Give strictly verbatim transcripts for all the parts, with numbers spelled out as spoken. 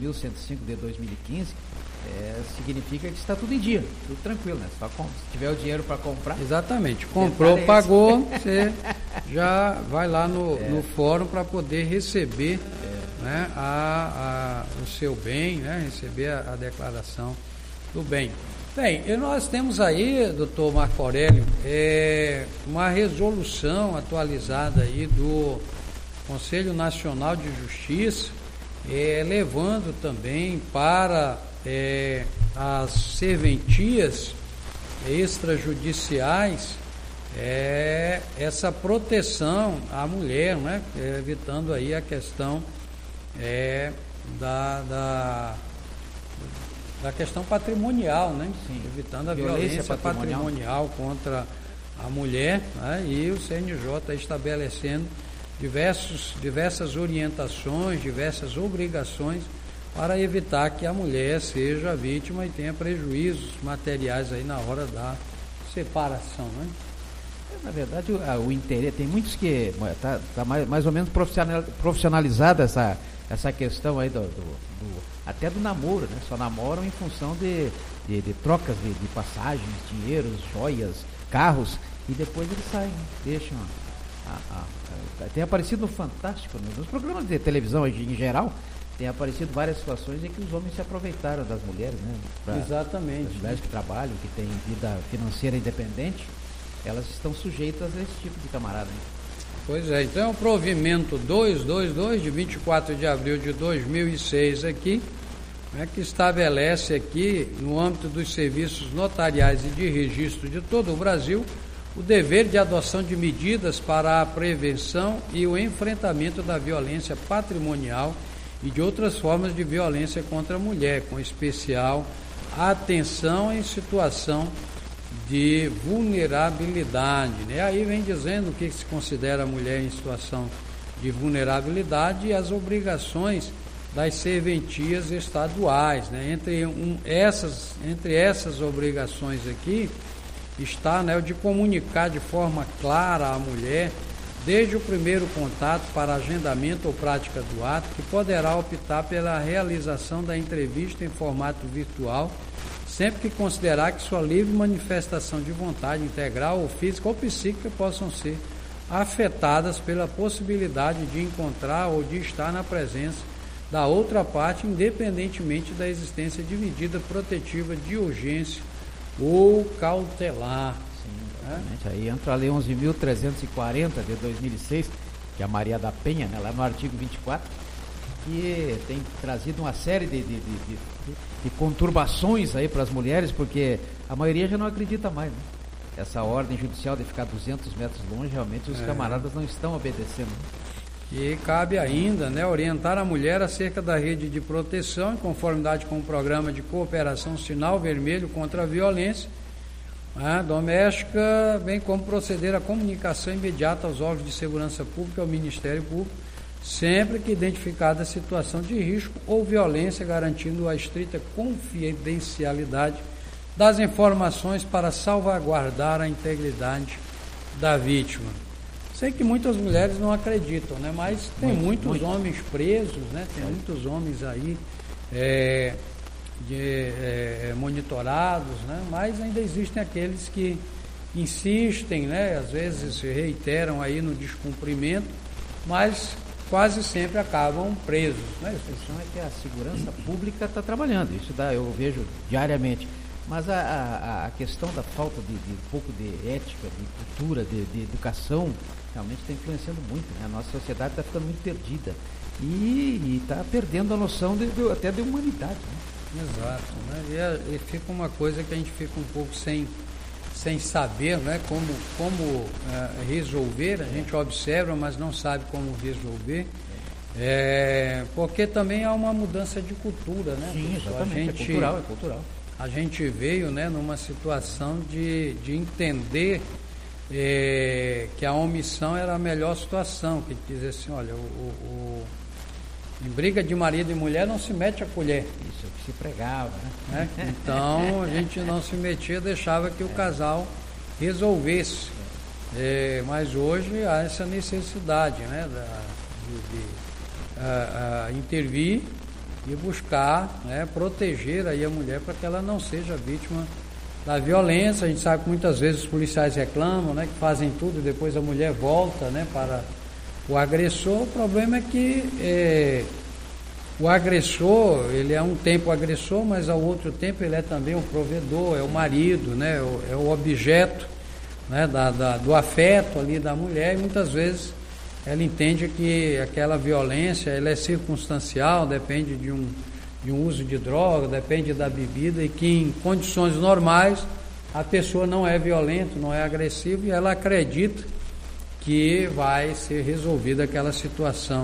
mil cento e cinco de dois mil e quinze, é, significa que está tudo em dia, tudo tranquilo, né? Só com, se tiver o dinheiro para comprar. Exatamente. Comprou, pagou, você já vai lá no, é. no fórum para poder receber é. né, a, a, o seu bem, né? Receber a, a declaração do bem. Bem, e nós temos aí, doutor Marco Aurélio, é, uma resolução atualizada aí do Conselho Nacional de Justiça, é, levando também para é, as serventias extrajudiciais é, essa proteção à mulher, né? É, evitando aí a questão é, da, da, da questão patrimonial, né? Sim, evitando a violência, violência patrimonial. patrimonial contra a mulher, né? E o C N J estabelecendo diversos, diversas orientações, diversas obrigações para evitar que a mulher seja vítima e tenha prejuízos materiais aí na hora da separação, né? Na verdade, o, o interesse, tem muitos que está tá mais, mais ou menos profissionalizada essa, essa questão aí do, do, do, até do namoro, né? Só namoram em função de, de, de trocas de, de passagens, dinheiros, joias, carros, e depois eles saem, deixam a, a, a, tem aparecido no Fantástico, nos programas de televisão em geral, tem aparecido várias situações em que os homens se aproveitaram das mulheres, né? Pra, Exatamente. As mulheres que trabalham, que têm vida financeira independente, elas estão sujeitas a esse tipo de camarada, né? Pois é, então é o provimento duzentos e vinte e dois, de vinte e quatro de abril de dois mil e seis aqui, né, que estabelece aqui, no âmbito dos serviços notariais e de registro de todo o Brasil, o dever de adoção de medidas para a prevenção e o enfrentamento da violência patrimonial e de outras formas de violência contra a mulher, com especial atenção em situação de vulnerabilidade, né? Aí vem dizendo o que se considera a mulher em situação de vulnerabilidade e as obrigações das serventias estaduais, né? Entre, um, essas, entre essas obrigações aqui está, né, o de comunicar de forma clara à mulher, desde o primeiro contato para agendamento ou prática do ato, que poderá optar pela realização da entrevista em formato virtual, sempre que considerar que sua livre manifestação de vontade integral ou física ou psíquica possam ser afetadas pela possibilidade de encontrar ou de estar na presença da outra parte, independentemente da existência de medida protetiva de urgência ou cautelar. Sim, é? Aí entra a Lei onze mil trezentos e quarenta de dois mil e seis, que é a Maria da Penha, né, lá no artigo vinte e quatro, que tem trazido uma série de, de, de, de, de conturbações aí para as mulheres, porque a maioria já não acredita mais, né? Essa ordem judicial de ficar duzentos metros longe, realmente os é. camaradas não estão obedecendo. E cabe ainda, né, orientar a mulher acerca da rede de proteção, em conformidade com o programa de cooperação Sinal Vermelho contra a Violência, né, doméstica, bem como proceder à comunicação imediata aos órgãos de segurança pública e ao Ministério Público, sempre que identificada a situação de risco ou violência, garantindo a estrita confidencialidade das informações para salvaguardar a integridade da vítima. Sei que muitas mulheres não acreditam, né? Mas tem muito, muitos muito. homens presos, né? Tem é. muitos homens aí é, de, é, monitorados, né? Mas ainda existem aqueles que insistem, né? Às vezes reiteram aí no descumprimento, mas quase sempre acabam presos, né? A questão é que a segurança pública está trabalhando, isso dá, eu vejo diariamente. Mas a, a, a questão da falta de, de um pouco de ética, de cultura, de, de educação, realmente está influenciando muito, né? A nossa sociedade está ficando muito perdida e está perdendo a noção de, de, até de humanidade, né? Exato, né? E, é, e fica uma coisa que a gente fica um pouco sem, sem saber, né? como, como é, resolver, a gente observa, mas não sabe como resolver, é, porque também há uma mudança de cultura, né? Sim, exatamente, a gente, é cultural, é cultural. A gente veio, né, numa situação de, de entender é, que a omissão era a melhor situação, que dizer assim, olha, o, o, em briga de marido e mulher não se mete a colher. Isso é o que se pregava, né? É? Então a gente não se metia, deixava que o casal resolvesse. É, mas hoje há essa necessidade, né, da, de, de a, a intervir e buscar, né, proteger aí a mulher para que ela não seja vítima da violência. A gente sabe que muitas vezes os policiais reclamam, né, que fazem tudo e depois a mulher volta, né, para o agressor. O problema é que é, o agressor, ele é um tempo agressor, mas ao outro tempo ele é também o provedor, é o marido, né, é o, é o objeto, né, da, da, do afeto ali da mulher, e muitas vezes ela entende que aquela violência ela é circunstancial, depende de um, de um uso de droga, depende da bebida, e que em condições normais a pessoa não é violenta, não é agressiva, e ela acredita que vai ser resolvida aquela situação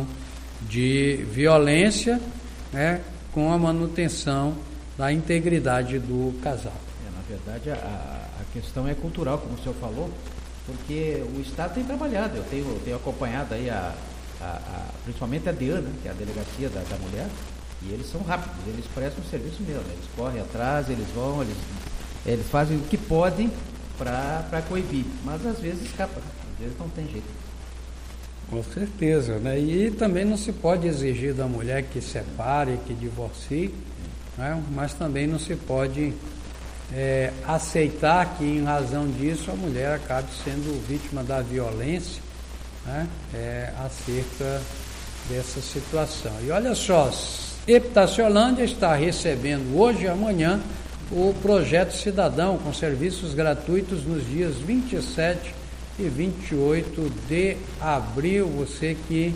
de violência, né, com a manutenção da integridade do casal. É, na verdade, a, a questão é cultural, como o senhor falou, porque o Estado tem trabalhado. Eu tenho, eu tenho acompanhado aí, a, a, a, principalmente a DEAN, né, que é a Delegacia da, da Mulher, e eles são rápidos, eles prestam um serviço mesmo, eles correm atrás, eles vão, eles, eles fazem o que podem para coibir, mas às vezes escapa, às vezes não tem jeito. Com certeza, né? E também não se pode exigir da mulher que separe, que divorcie, né? Mas também não se pode é, aceitar que em razão disso a mulher acabe sendo vítima da violência, né? É, acerca dessa situação. E olha só, Epitaciolândia está recebendo hoje e amanhã o Projeto Cidadão com serviços gratuitos nos dias vinte e sete e vinte e oito de abril. Você que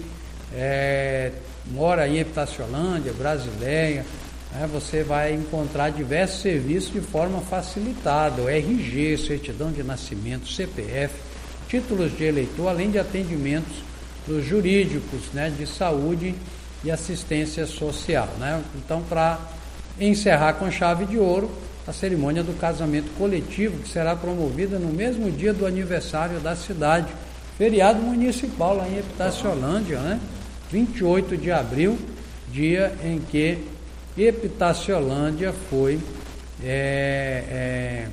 é, mora em Epitaciolândia, Brasileia, né, você vai encontrar diversos serviços de forma facilitada, o R G, certidão de nascimento, C P F, títulos de eleitor, além de atendimentos dos jurídicos, né, de saúde e assistência social, né? Então, para encerrar com chave de ouro a cerimônia do casamento coletivo, que será promovida no mesmo dia do aniversário da cidade, feriado municipal lá em Epitaciolândia, né? vinte e oito de abril, dia em que Epitaciolândia foi, é, é,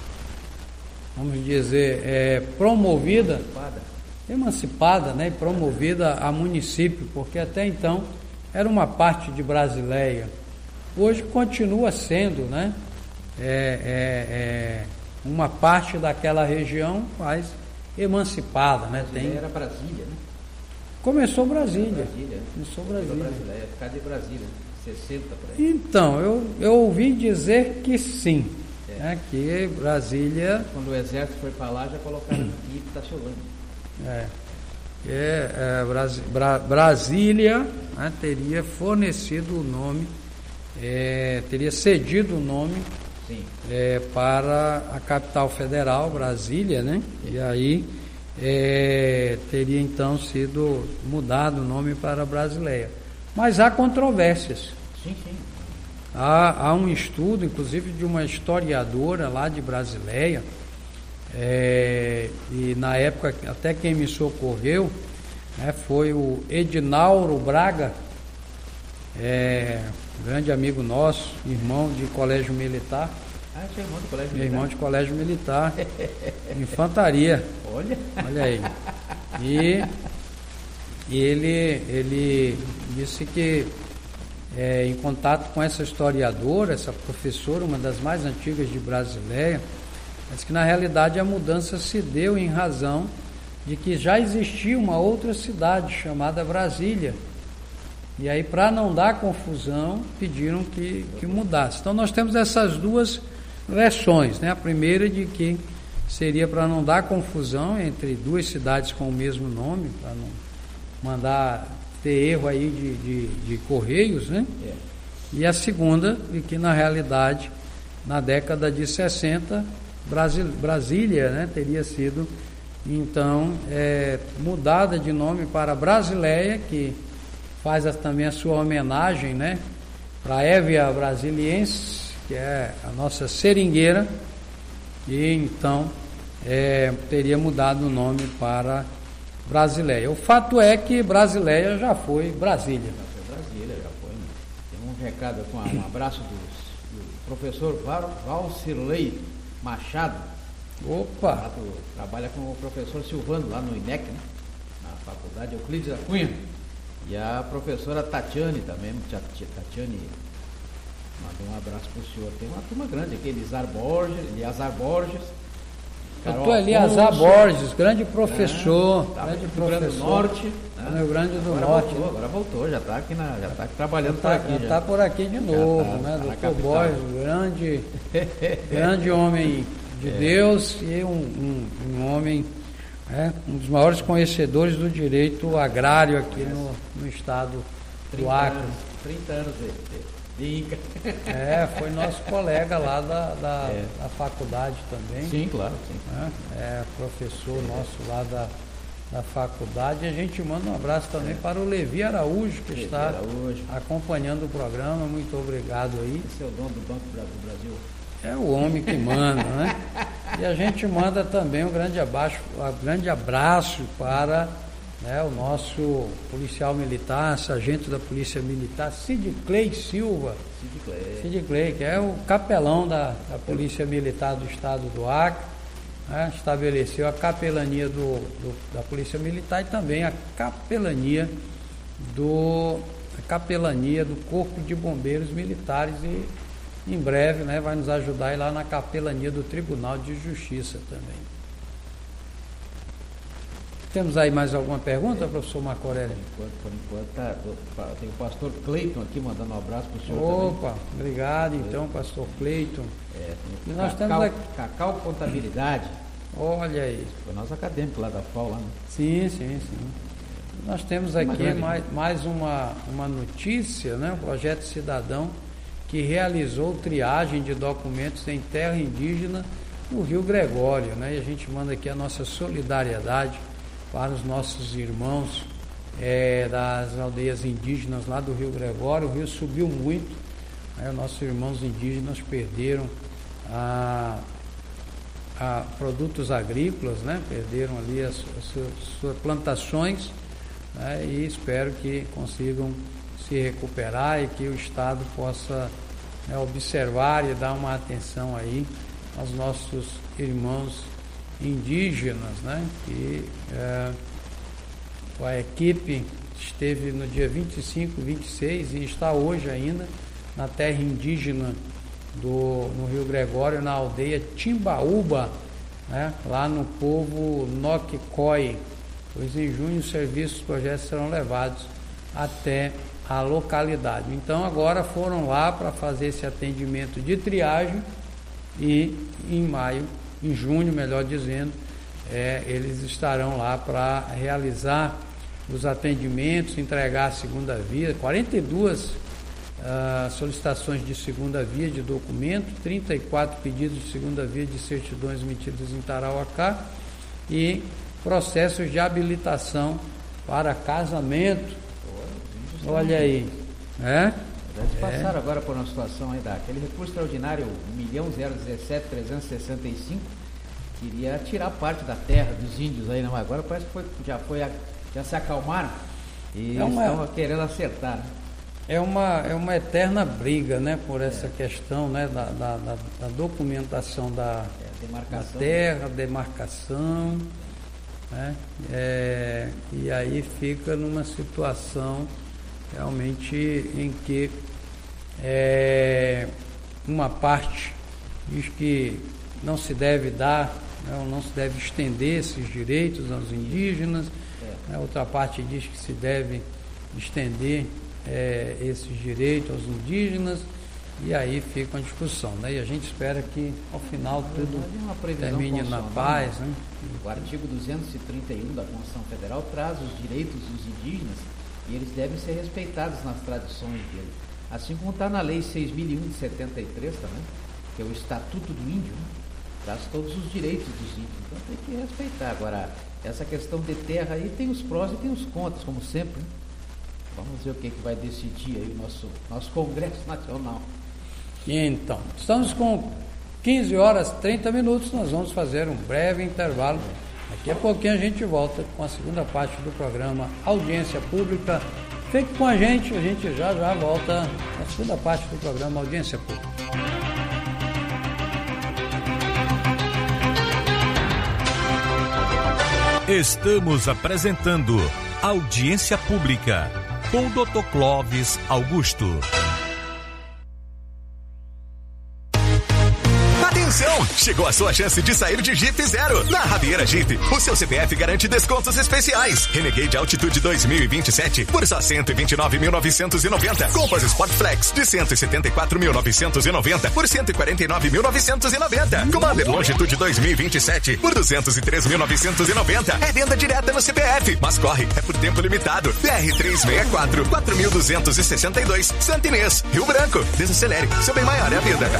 vamos dizer, é, promovida, emancipada, emancipada, né? Promovida a município, porque até então era uma parte de Brasileia. Hoje continua sendo, né? É, é, é uma parte daquela região, mas emancipada, né? Tem... Era Brasília, né? Começou Brasília. Brasília. Começou Brasília. Brasília. Cadê Brasília? sessenta por aí. Então, eu, eu ouvi dizer que sim, é. Né? Que Brasília... Quando o exército foi para lá, já colocaram aqui Epitaciolândia. É. É, é Bras, Bra, Brasília, né, teria fornecido o nome, é, teria cedido o nome é, para a capital federal, Brasília, né? E aí é, teria então sido mudado o nome para Brasileia. Mas há controvérsias. Sim, sim. Há, há um estudo, inclusive, de uma historiadora lá de Brasileia, é, e na época até quem me socorreu, né, foi o Edinauro Braga, é, grande amigo nosso, irmão de colégio militar. Ah, seu irmão de colégio Meu militar? irmão de colégio militar, infantaria. Olha. Olha aí. E, e ele, ele disse que, é, em contato com essa historiadora, essa professora, uma das mais antigas de Brasileia, mas que na realidade a mudança se deu em razão de que já existia uma outra cidade chamada Brasília. E aí, para não dar confusão, pediram que, que mudasse. Então nós temos essas duas versões, né? A primeira de que seria para não dar confusão entre duas cidades com o mesmo nome, para não mandar ter erro aí de, de, de correios, né? É. E a segunda de que na realidade, na década de sessenta, Brasília, né, teria sido então é, mudada de nome para Brasileia, que faz a, também a sua homenagem, né, para a Évia Brasiliense, que é a nossa seringueira, e então é, teria mudado o nome para Brasileia. O fato é que Brasileia já foi Brasília. Já foi Brasília, já foi. Tem um recado, com um abraço do, do professor Valcirley Machado. Opa! Trabalha com o professor Silvano lá no I N E C, né? Na faculdade Euclides da Cunha. E a professora Tatiane também, Tatiane, mandou um abraço pro senhor. Tem uma turma grande aqui, Elizar Borges, Eliazar Borges. Doutor Eliazar Borges, grande professor, é, grande no professor. Rio Grande do Norte. Né? No Rio Grande do agora Norte. Voltou, agora voltou, já está aqui, na, já tá aqui trabalhando já por tá, aqui. Já está por aqui de novo, tá, né? Tá doutor Borges, grande, grande homem de é. Deus e um, um, um homem, é, um dos maiores conhecedores do direito agrário aqui no, no estado do Acre. trinta anos de, de Inca. É, foi nosso colega lá da, da, é. da faculdade também. Sim, claro. Sim. É, é professor é. nosso lá da, da faculdade. E a gente manda um abraço também é. para o Levi Araújo, que Levi está Araújo. acompanhando o programa. Muito obrigado aí. Esse é o dono do Banco do Brasil. É o homem que manda, né? E a gente manda também um grande abraço, um grande abraço para, né, o nosso policial militar, sargento da Polícia Militar, Cid Clay Silva. Cid Clay. Cid Clay, que é o capelão da, da Polícia Militar do Estado do Acre, né? Estabeleceu a capelania do, do, da Polícia Militar e também a capelania do, a capelania do Corpo de Bombeiros Militares e em breve, né, vai nos ajudar a ir lá na capelania do Tribunal de Justiça também. Temos aí mais alguma pergunta, é, professor Marco Aurélio? Por enquanto, por enquanto tá, tem o pastor Cleiton aqui mandando um abraço para o senhor. Opa, também. Obrigado então, pastor Cleiton. É, e nós Cacau, temos aqui... Cacau Contabilidade. Olha aí. Foi nosso acadêmico lá da F A U, lá, né? Sim, sim, sim. Nós temos aqui mais, mais uma, uma notícia, né? O Projeto Cidadão, que realizou triagem de documentos em terra indígena no Rio Gregório, né? E a gente manda aqui a nossa solidariedade para os nossos irmãos é, das aldeias indígenas lá do Rio Gregório. O rio subiu muito, né? Nossos irmãos indígenas perderam a, a produtos agrícolas, né? Perderam ali as, as suas, suas plantações, né? E espero que consigam se recuperar e que o Estado possa, né, observar e dar uma atenção aí aos nossos irmãos indígenas, né? Que é, a equipe esteve no dia vinte e cinco, vinte e seis e está hoje ainda na terra indígena do, no Rio Gregório, na aldeia Timbaúba, né? Lá no povo Noquicói, pois em junho os serviços, os projetos serão levados até a localidade. Então agora foram lá para fazer esse atendimento de triagem e em maio, em junho, melhor dizendo, é, eles estarão lá para realizar os atendimentos, entregar a segunda via, quarenta e duas uh, solicitações de segunda via de documento, trinta e quatro pedidos de segunda via de certidões emitidas em Tarauacá e processos de habilitação para casamento. Olha aí, é? Eles passaram é. agora por uma situação aí daquele recurso extraordinário um milhão dezessete mil trezentos e sessenta e cinco, queria tirar parte da terra dos índios aí, não, agora parece que foi, já, foi, já se acalmaram e é uma, estão querendo acertar. Né? É uma, é uma eterna briga, né, por essa é. questão, né, da, da, da, da documentação da, é, demarcação, da terra, demarcação, né, é, e aí fica numa situação realmente em que é, uma parte diz que não se deve dar, não, não se deve estender esses direitos aos indígenas, é. né, outra parte diz que se deve estender é, esses direitos aos indígenas, e aí fica uma discussão, né? E a gente espera que ao final tudo termine na paz, né? O artigo duzentos e trinta e um da Constituição Federal traz os direitos dos indígenas e eles devem ser respeitados nas tradições dele. Assim como está na Lei seis mil e um de setenta e três também, que é o Estatuto do Índio, né? Traz todos os direitos dos índios. Então tem que respeitar. Agora, essa questão de terra aí tem os prós e tem os contras, como sempre. Né? Vamos ver o que, que vai decidir aí o nosso, nosso Congresso Nacional. Então, estamos com quinze horas e trinta minutos, nós vamos fazer um breve intervalo. Daqui a pouquinho a gente volta com a segunda parte do programa Audiência Pública. Fique com a gente, a gente já já volta com a segunda parte do programa Audiência Pública. Estamos apresentando Audiência Pública. com o doutor Clóvis Augusto. Atenção! Chegou a sua chance de sair de Jeep Zero. Na Rabiera Jeep, o seu C P F garante descontos especiais. Renegade Altitude dois mil e vinte e sete por só cento e vinte e nove mil novecentos e noventa. Compass Sport Flex de cento e setenta e quatro mil novecentos e noventa por cento e quarenta e nove mil novecentos e noventa. Commander Longitude dois mil e vinte e sete por duzentos e três mil novecentos e noventa. É venda direta no C P F, mas corre, é por tempo limitado. B R trezentos e sessenta e quatro, quatro mil duzentos e sessenta e dois, Santa Inês, Rio Branco. Desacelere, seu bem maior é a vida.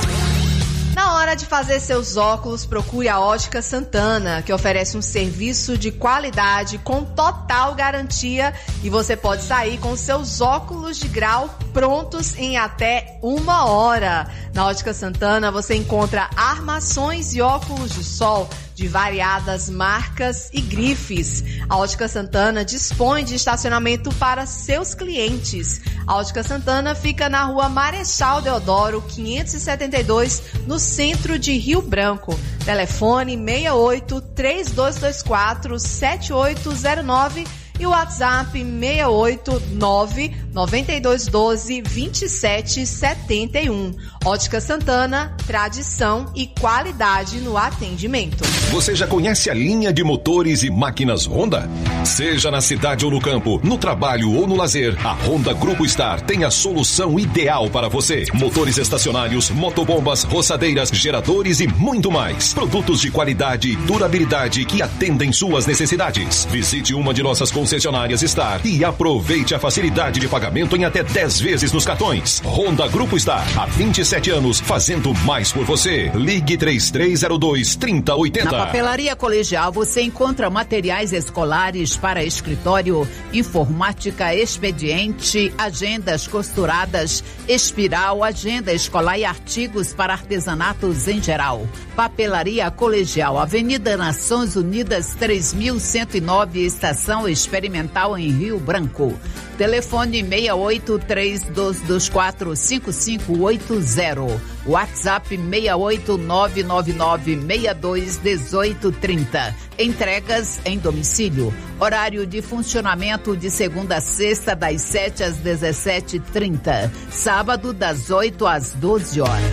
Na hora de fazer seus óculos, procure a Ótica Santana, que oferece um serviço de qualidade com total garantia e você pode sair com seus óculos de grau prontos em até uma hora. Na Ótica Santana você encontra armações e óculos de sol de variadas marcas e grifes. A Ótica Santana dispõe de estacionamento para seus clientes. A Ótica Santana fica na rua Marechal Deodoro, quinhentos e setenta e dois, no centro de Rio Branco. Telefone seis oito, três dois dois quatro, sete oito zero nove e o WhatsApp seis oito nove, nove dois um dois, dois sete sete um. Ótica Santana, tradição e qualidade no atendimento. Você já conhece a linha de motores e máquinas Honda? Seja na cidade ou no campo, no trabalho ou no lazer, a Honda Grupo Star tem a solução ideal para você. Motores estacionários, motobombas, roçadeiras, geradores e muito mais. Produtos de qualidade e durabilidade que atendem suas necessidades. Visite uma de nossas concessionárias Star e aproveite a facilidade de pagamento em até dez vezes nos cartões. Honda Grupo Star, há vinte e sete anos, fazendo mais por você. Ligue três três zero dois, três zero oito zero. Na Papelaria Colegial você encontra materiais escolares para escritório, informática, expediente, agendas costuradas, espiral, agenda escolar e artigos para artesanatos em geral. Papelaria Colegial, Avenida Nações Unidas três mil cento e nove, Estação Experimental em Rio Branco. Telefone seis oito, três dois dois quatro, cinco cinco oito zero. WhatsApp seis oito nove nove nove, seis dois um oito três zero. Entregas em domicílio. Horário de funcionamento de segunda a sexta, das sete às dezessete e trinta. Sábado, das oito às doze horas.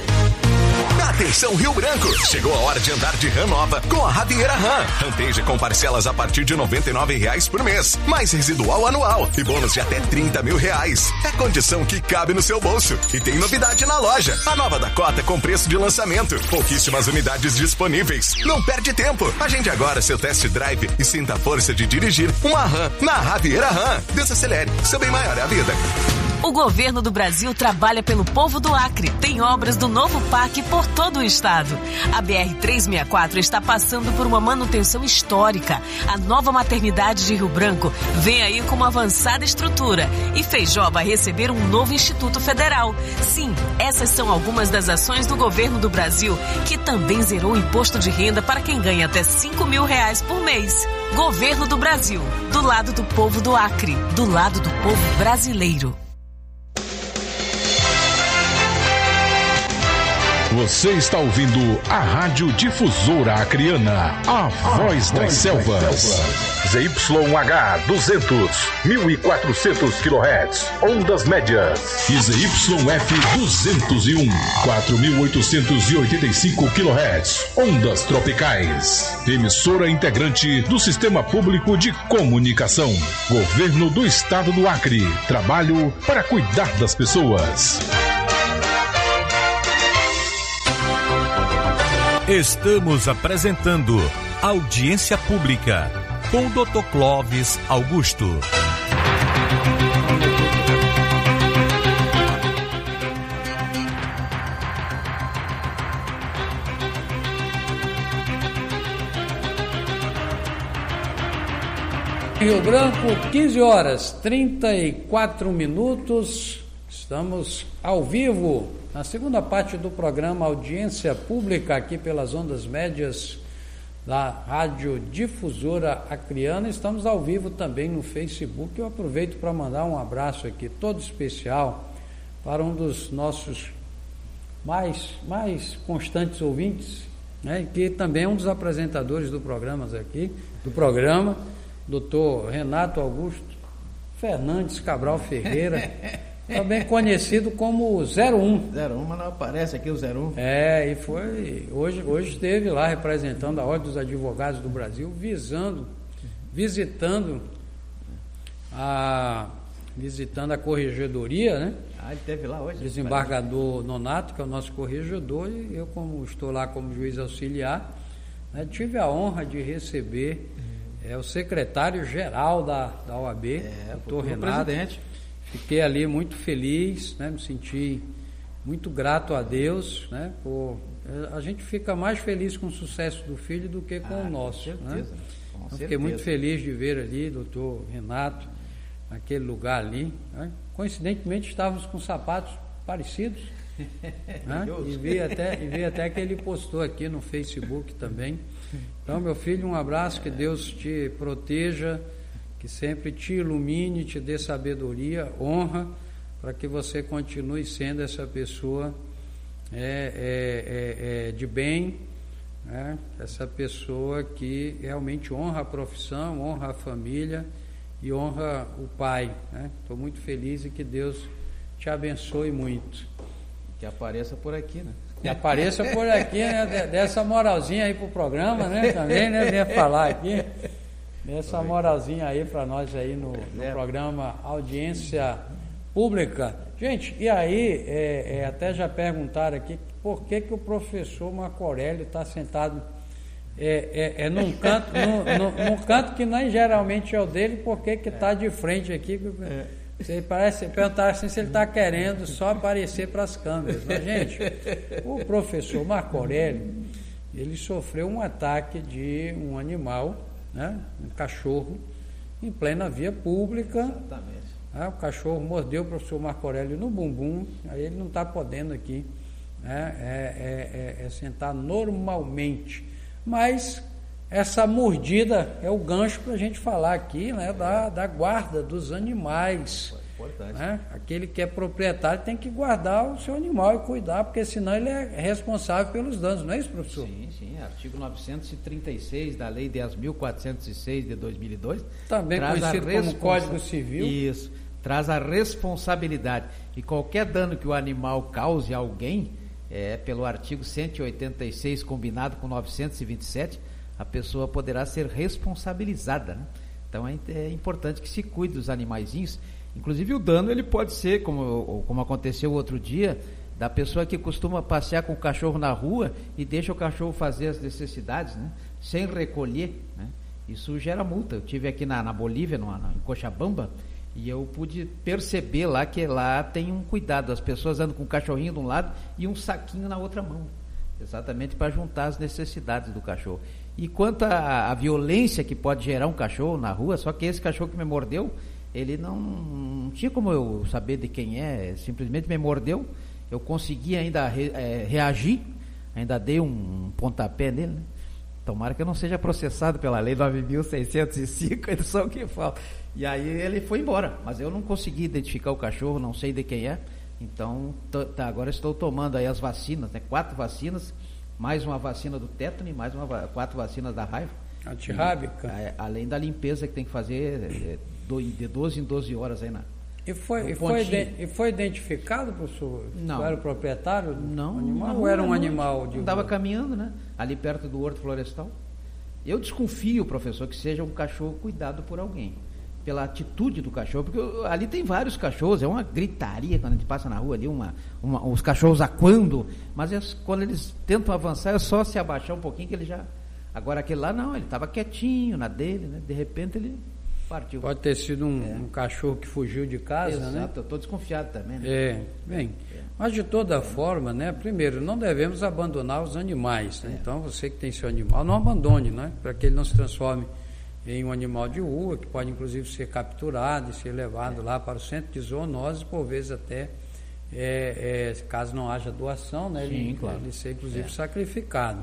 Atenção Rio Branco, chegou a hora de andar de RAM nova com a Rabiera RAM. Rampage com parcelas a partir de noventa e nove reais por mês, mais residual anual e bônus de até trinta mil reais. É condição que cabe no seu bolso. E tem novidade na loja, a nova Dakota com preço de lançamento, pouquíssimas unidades disponíveis. Não perde tempo, agende agora seu test drive e sinta a força de dirigir uma RAM na Rabiera RAM. Desacelere, seu bem maior é a vida. O governo do Brasil trabalha pelo povo do Acre. Tem obras do novo parque por todo o estado. A B R trezentos e sessenta e quatro está passando por uma manutenção histórica. A nova maternidade de Rio Branco vem aí com uma avançada estrutura. E Feijó vai receber um novo Instituto Federal. Sim, essas são algumas das ações do governo do Brasil, que também zerou o imposto de renda para quem ganha até cinco mil reais por mês. Governo do Brasil, do lado do povo do Acre, do lado do povo brasileiro. Você está ouvindo a Rádio Difusora Acreana, a voz das selvas. Z Y H duzentos, mil e quatrocentos quilohertz, ondas médias. E Z Y F duzentos e um, quatro mil oitocentos e oitenta e cinco quilohertz, ondas tropicais. Emissora integrante do Sistema Público de Comunicação. Governo do Estado do Acre. Trabalho para cuidar das pessoas. Estamos apresentando Audiência Pública com o doutor Clóvis Augusto. Rio Branco, quinze horas, trinta e quatro minutos. Estamos ao vivo na segunda parte do programa Audiência Pública, aqui pelas ondas médias da Rádio Difusora Acreana. Estamos ao vivo também no Facebook. Eu aproveito para mandar um abraço aqui todo especial para um dos nossos mais, mais constantes ouvintes, né, que também é um dos apresentadores do programa aqui, do programa, doutor Renato Augusto Fernandes Cabral Ferreira, também conhecido como zero um. zero um, mas não aparece aqui o zero um. É, e foi, hoje, hoje esteve lá representando a Ordem dos Advogados do Brasil, visando, visitando a, visitando a corregedoria, né? Ah, ele esteve lá hoje? Desembargador Nonato, que é o nosso corregedor, e eu, como estou lá como juiz auxiliar, né, tive a honra de receber é, o secretário-geral da, da O A B, é, doutor Renato. Presidente. Fiquei ali muito feliz, né, me senti muito grato a Deus, né, por, a gente fica mais feliz com o sucesso do filho do que com ah, o nosso. Com certeza, né? Com certeza. Fiquei muito feliz de ver ali, doutor Renato, naquele lugar ali, né? Coincidentemente estávamos com sapatos parecidos, né? e, vi até, e vi até que ele postou aqui no Facebook também. Então, meu filho, um abraço, que Deus te proteja, que sempre te ilumine, te dê sabedoria, honra, para que você continue sendo essa pessoa é, é, é, é, de bem, né? Essa pessoa que realmente honra a profissão, honra a família e honra o pai, né? Estou muito feliz e que Deus te abençoe muito. Que apareça por aqui, né? Que apareça por aqui, né? Dessa moralzinha aí pro programa, né? Também, né? Venha falar aqui. Dessa moralzinha aí para nós aí no, no programa Audiência Pública. Gente, e aí, é, é, até já perguntaram aqui, por que que o professor Marco Aurélio está sentado É, é, é num canto, num, num, num canto que nem geralmente é o dele, porque que está de frente aqui. Você parece perguntar assim se ele está querendo só aparecer para as câmeras. Mas, gente, o professor Marco Aurélio, ele sofreu um ataque de um animal, né, um cachorro, em plena via pública. Exatamente. Né, o cachorro mordeu o professor Marco Aurélio no bumbum, aí ele não está podendo aqui, né, é, é, é, é sentar normalmente. Mas essa mordida é o gancho para a gente falar aqui, né, da, da guarda dos animais. Né? Aquele que é proprietário tem que guardar o seu animal e cuidar, porque senão ele é responsável pelos danos, não é isso, professor? Sim, sim. Artigo novecentos e trinta e seis da Lei dez mil quatrocentos e seis de dois mil e dois. Também conhecido responsa... como Código Civil. Isso. Traz a responsabilidade. E qualquer dano que o animal cause a alguém, é, pelo artigo cento e oitenta e seis, combinado com novecentos e vinte e sete, a pessoa poderá ser responsabilizada, né? Então é, é importante que se cuide dos animaizinhos. Inclusive o dano ele pode ser, como, como aconteceu outro dia, da pessoa que costuma passear com o cachorro na rua e deixa o cachorro fazer as necessidades, né, sem recolher, né? Isso gera multa. Eu tive aqui na, na Bolívia, no, na, em Cochabamba, e eu pude perceber lá que lá tem um cuidado. As pessoas andam com o cachorrinho de um lado e um saquinho na outra mão, exatamente para juntar as necessidades do cachorro. E quanto à violência que pode gerar um cachorro na rua, só que esse cachorro que me mordeu, ele não, não tinha como eu saber de quem é, simplesmente me mordeu. Eu consegui ainda re, é, reagir, ainda dei um, um pontapé nele, né? Tomara que eu não seja processado pela lei nove mil seiscentos e cinco, é só o que falta. E aí ele foi embora, mas eu não consegui identificar o cachorro, não sei de quem é. Então, tô, tá, agora estou tomando aí as vacinas, né? Quatro vacinas, mais uma vacina do tétano e mais uma, quatro vacinas da raiva. Antirrábica. E, além da limpeza que tem que fazer é, de doze em doze horas aí na... E foi, e foi, de, e foi identificado, professor? Não. Era o proprietário do não, animal não, ou era um não, animal de andava caminhando, né? Ali perto do Horto Florestal. Eu desconfio, professor, que seja um cachorro cuidado por alguém, pela atitude do cachorro, porque ali tem vários cachorros, é uma gritaria quando a gente passa na rua ali, uma, uma, os cachorros aquando, mas é, quando eles tentam avançar é só se abaixar um pouquinho que ele já... Agora aquele lá não, ele estava quietinho na dele, né? De repente ele partiu. Pode ter sido um, é. um cachorro que fugiu de casa, Exato, né? Exato, eu estou desconfiado também, né? É, bem, é. Mas de toda forma, né? Primeiro, não devemos abandonar os animais, né? É. Então você que tem seu animal, não abandone, né? Para que ele não se transforme em um animal de rua, que pode inclusive ser capturado e ser levado é. lá para o centro de zoonose, por vezes até, é, é, caso não haja doação, né? Sim, ele, claro. ele ser inclusive é. sacrificado.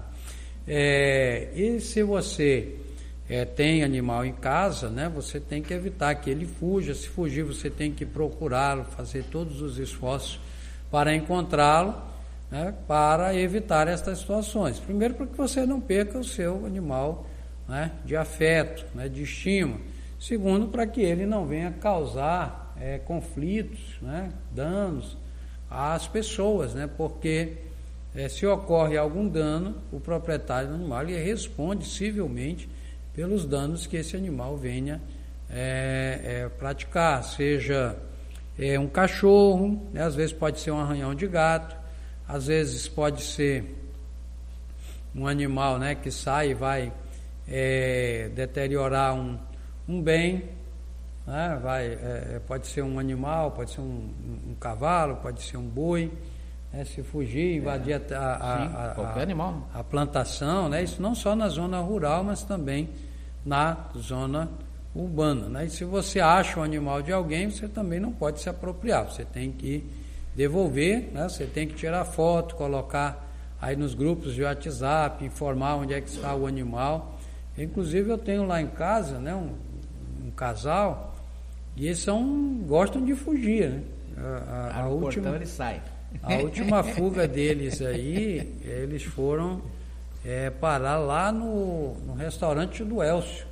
É, e se você é, tem animal em casa, né, você tem que evitar que ele fuja. Se fugir, você tem que procurá-lo, fazer todos os esforços para encontrá-lo, né, para evitar estas situações. Primeiro, porque você não perca o seu animal, né, de afeto, né, de estima. Segundo, para que ele não venha causar é, conflitos, né, danos às pessoas, né, porque é, se ocorre algum dano, o proprietário do animal ele responde civilmente pelos danos que esse animal venha é, é, praticar, seja é, um cachorro, né, às vezes pode ser um arranhão de gato, às vezes pode ser um animal, né, que sai e vai é, deteriorar um, um bem, né, vai, é, pode ser um animal, pode ser um, um, um cavalo, pode ser um boi, né, se fugir, invadir é, a, a, sim, a, qualquer a, animal. a plantação, né, isso não só na zona rural, mas também na zona urbana, né, e se você acha um animal de alguém, você também não pode se apropriar, você tem que devolver, né, você tem que tirar foto, colocar aí nos grupos de WhatsApp, informar onde é que está o animal. Inclusive eu tenho lá em casa, né, um, um casal, e eles são, gostam de fugir, né? A, a, a última, portão, ele sai. A última fuga deles aí, eles foram é, parar lá no, no restaurante do Elcio.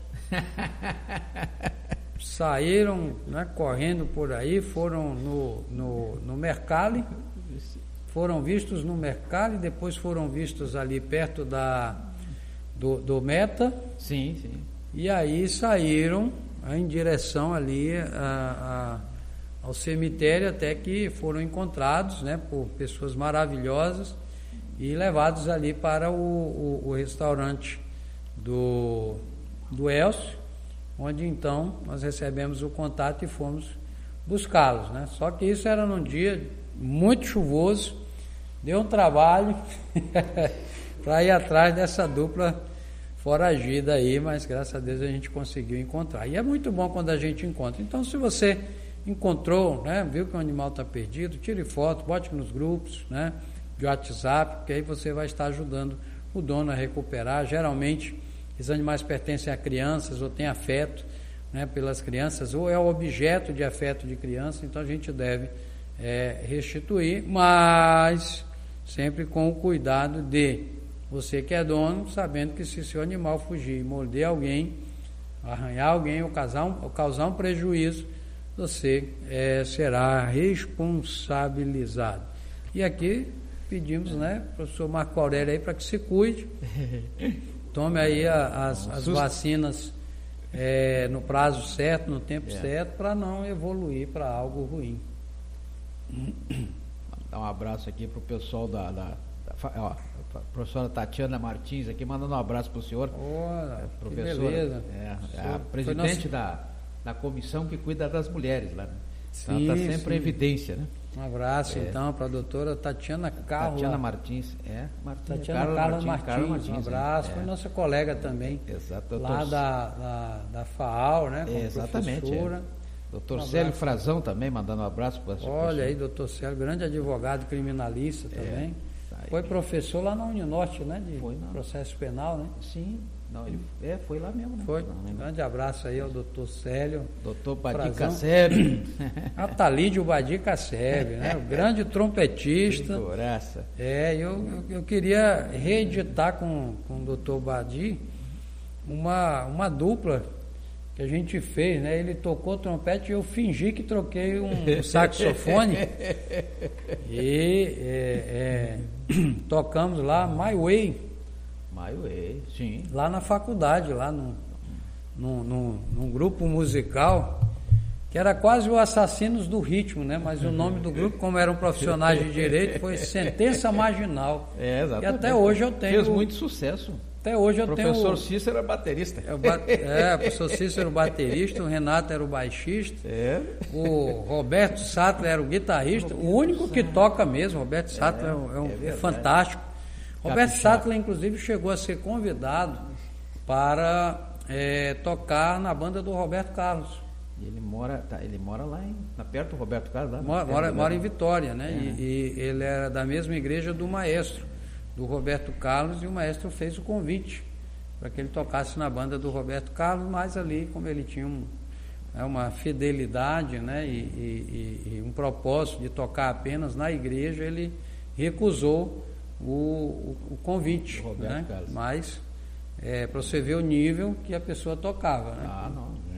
Saíram, né, correndo por aí, foram no, no, no Mercalli, foram vistos no Mercado e depois foram vistos ali perto da, do, do Meta. Sim, sim. E aí saíram em direção ali a, a, ao cemitério, até que foram encontrados, né, por pessoas maravilhosas e levados ali para o, o, o restaurante do, do Elcio, onde então nós recebemos o contato e fomos buscá-los, né? Só que isso era num dia muito chuvoso, deu um trabalho para ir atrás dessa dupla foragida aí, mas graças a Deus a gente conseguiu encontrar. E é muito bom quando a gente encontra. Então, se você encontrou, né, viu que o animal está perdido, tire foto, bote nos grupos, né, de WhatsApp, porque aí você vai estar ajudando o dono a recuperar. Geralmente, esses animais pertencem a crianças ou têm afeto, né, pelas crianças, ou é o objeto de afeto de criança, então a gente deve é, restituir, mas sempre com o cuidado de você que é dono, sabendo que se seu animal fugir, morder alguém, arranhar alguém ou causar um, ou causar um prejuízo, você é, será responsabilizado. E aqui pedimos, né, professor Marco Aurélio aí para que se cuide, tome aí a, as, as vacinas é, no prazo certo, no tempo é. certo, para não evoluir para algo ruim. Dar um abraço aqui para o pessoal da, da, da ó, a professora Tatiana Martins aqui, mandando um abraço para o senhor. Olha, professora, que beleza. É, é a presidente nosso... da, da comissão que cuida das mulheres lá, né? Então sim, está sempre em evidência, né? Um abraço é. então para a doutora Tatiana Carla. Tatiana Martins, é. Martins, Tatiana Carla Martins, Martins, Carla Martins, um abraço. É. Foi nossa colega também. Exato, lá da, da, da FAAL, né? Como é, exatamente. Professora. É. Doutor um Célio Frazão também, mandando um abraço para você. Olha aí, doutor Célio, grande advogado criminalista também. É, foi professor lá na Uninorte, né? De foi, processo penal, né? Sim. Não, ele é, foi lá mesmo, né? Foi. Um grande abraço aí ao doutor Célio. Doutor Badi Cassebe. Atalídio Badi Cassebe, né? O grande trompetista. Figuraça. É, eu, eu, eu queria reeditar com, com o doutor Badi uma, uma dupla que a gente fez, né? Ele tocou trompete e eu fingi que troquei um saxofone. E é, é, tocamos lá My Way. My Way, sim. Lá na faculdade, lá no, no, no, num grupo musical, que era quase o Assassinos do Ritmo, né? Mas o nome do grupo, como eram profissionais de direito, foi Sentença Marginal. É, exatamente. E até hoje eu tenho... Fez muito sucesso. Até hoje eu o tenho... O professor Cícero era baterista. É, o, ba... é, o professor Cícero era o baterista, o Renato era o baixista, é. O Roberto Sattler era o guitarrista, o único que toca mesmo, o Roberto Sattler é, é, um, é, é fantástico. Roberto Sattler, inclusive, chegou a ser convidado para é, tocar na banda do Roberto Carlos. E ele mora, tá, ele mora lá em, na perto do Roberto Carlos? Lá, mora, mora, mora em Vitória, né? É. E, e ele era da mesma igreja do maestro, do Roberto Carlos, e o maestro fez o convite para que ele tocasse na banda do Roberto Carlos, mas ali, como ele tinha um, é, uma fidelidade, né? E, e, e um propósito de tocar apenas na igreja, ele recusou O, o, o convite, né? Mas é, para você ver o nível que a pessoa tocava, né? Ah, não, ele era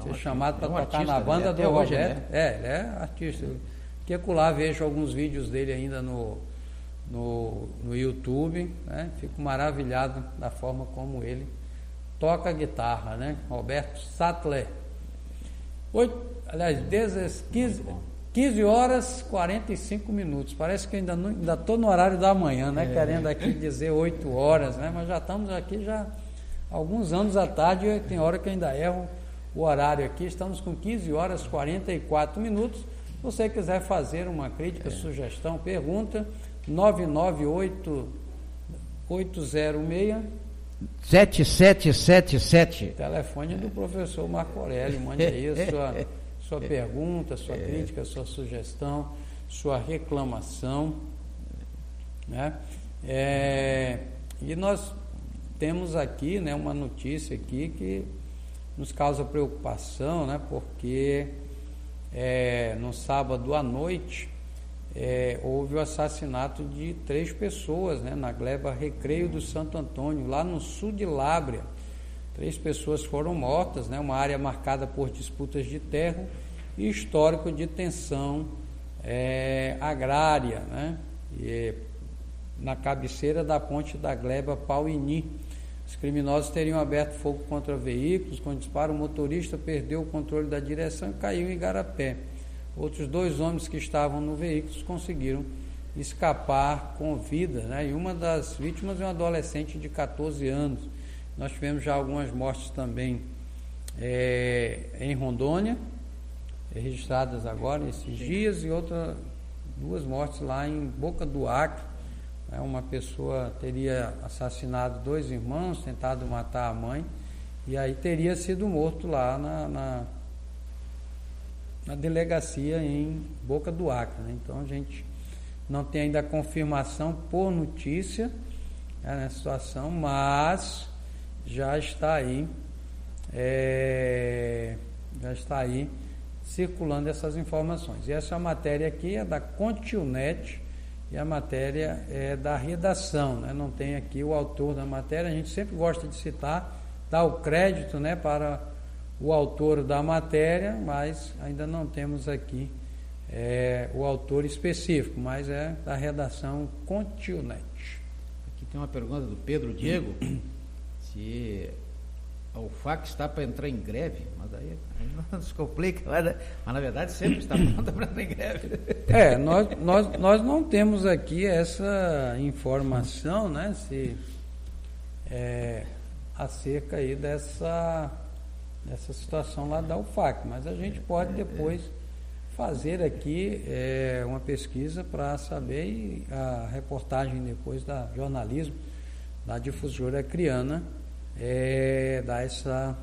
ser um chamado para é um tocar artista, na banda né? do Até hoje, Roberto. né? É, ele é artista. Que lá vejo alguns vídeos dele ainda no, no, no YouTube, né? Fico maravilhado da forma como ele toca guitarra, né? Roberto Sattler. Oito, aliás, quinze, quinze horas e quarenta e cinco minutos. Parece que ainda ainda estou no horário da manhã, né? É. Querendo aqui dizer oito horas, né? Mas já estamos aqui já há alguns anos à tarde, tem hora que ainda erro o horário aqui. Estamos com quinze horas e quarenta e quatro minutos. Se você quiser fazer uma crítica, é. sugestão, pergunta, nove nove oito oito zero seis sete sete sete sete. Telefone do professor Marco Aurélio. Mande aí a sua, sua pergunta, sua é. crítica, sua sugestão, sua reclamação, né? É, e nós temos aqui, né, uma notícia aqui que nos causa preocupação, né? Porque é, no sábado à noite É, houve o assassinato de três pessoas, né, na gleba Recreio do Santo Antônio, lá no sul de Lábrea. Três pessoas foram mortas, né, uma área marcada por disputas de terra e histórico de tensão é, agrária, né, e, na cabeceira da ponte da gleba Pauini. Os criminosos teriam aberto fogo contra veículos. Com disparo, o motorista perdeu o controle da direção e caiu em igarapé. Outros dois homens que estavam no veículo conseguiram escapar com vida, né? E uma das vítimas é um adolescente de catorze anos. Nós tivemos já algumas mortes também é, em Rondônia, registradas agora esses dias, e outras duas mortes lá em Boca do Acre. Né? Uma pessoa teria assassinado dois irmãos, tentado matar a mãe, e aí teria sido morto lá na... na na delegacia em Boca do Acre, né? Então a gente não tem ainda a confirmação por notícia, né, na situação, mas já está aí é, já está aí circulando essas informações. E essa matéria aqui é da Continunet e a matéria é da redação, né? Não tem aqui o autor da matéria. A gente sempre gosta de citar, dar o crédito, né, para o autor da matéria, mas ainda não temos aqui é, o autor específico, mas é da redação Continunet. Aqui tem uma pergunta do Pedro Diego, se a U F A C está para entrar em greve, mas aí, aí não se complica, mas, mas na verdade sempre está pronta para entrar em greve. É, nós, nós, nós não temos aqui essa informação, né, se, é, acerca aí dessa... nessa situação lá da U F A C, mas a gente pode depois fazer aqui é, uma pesquisa para saber, e a reportagem depois da jornalismo da Difusora Acreana é, dá essa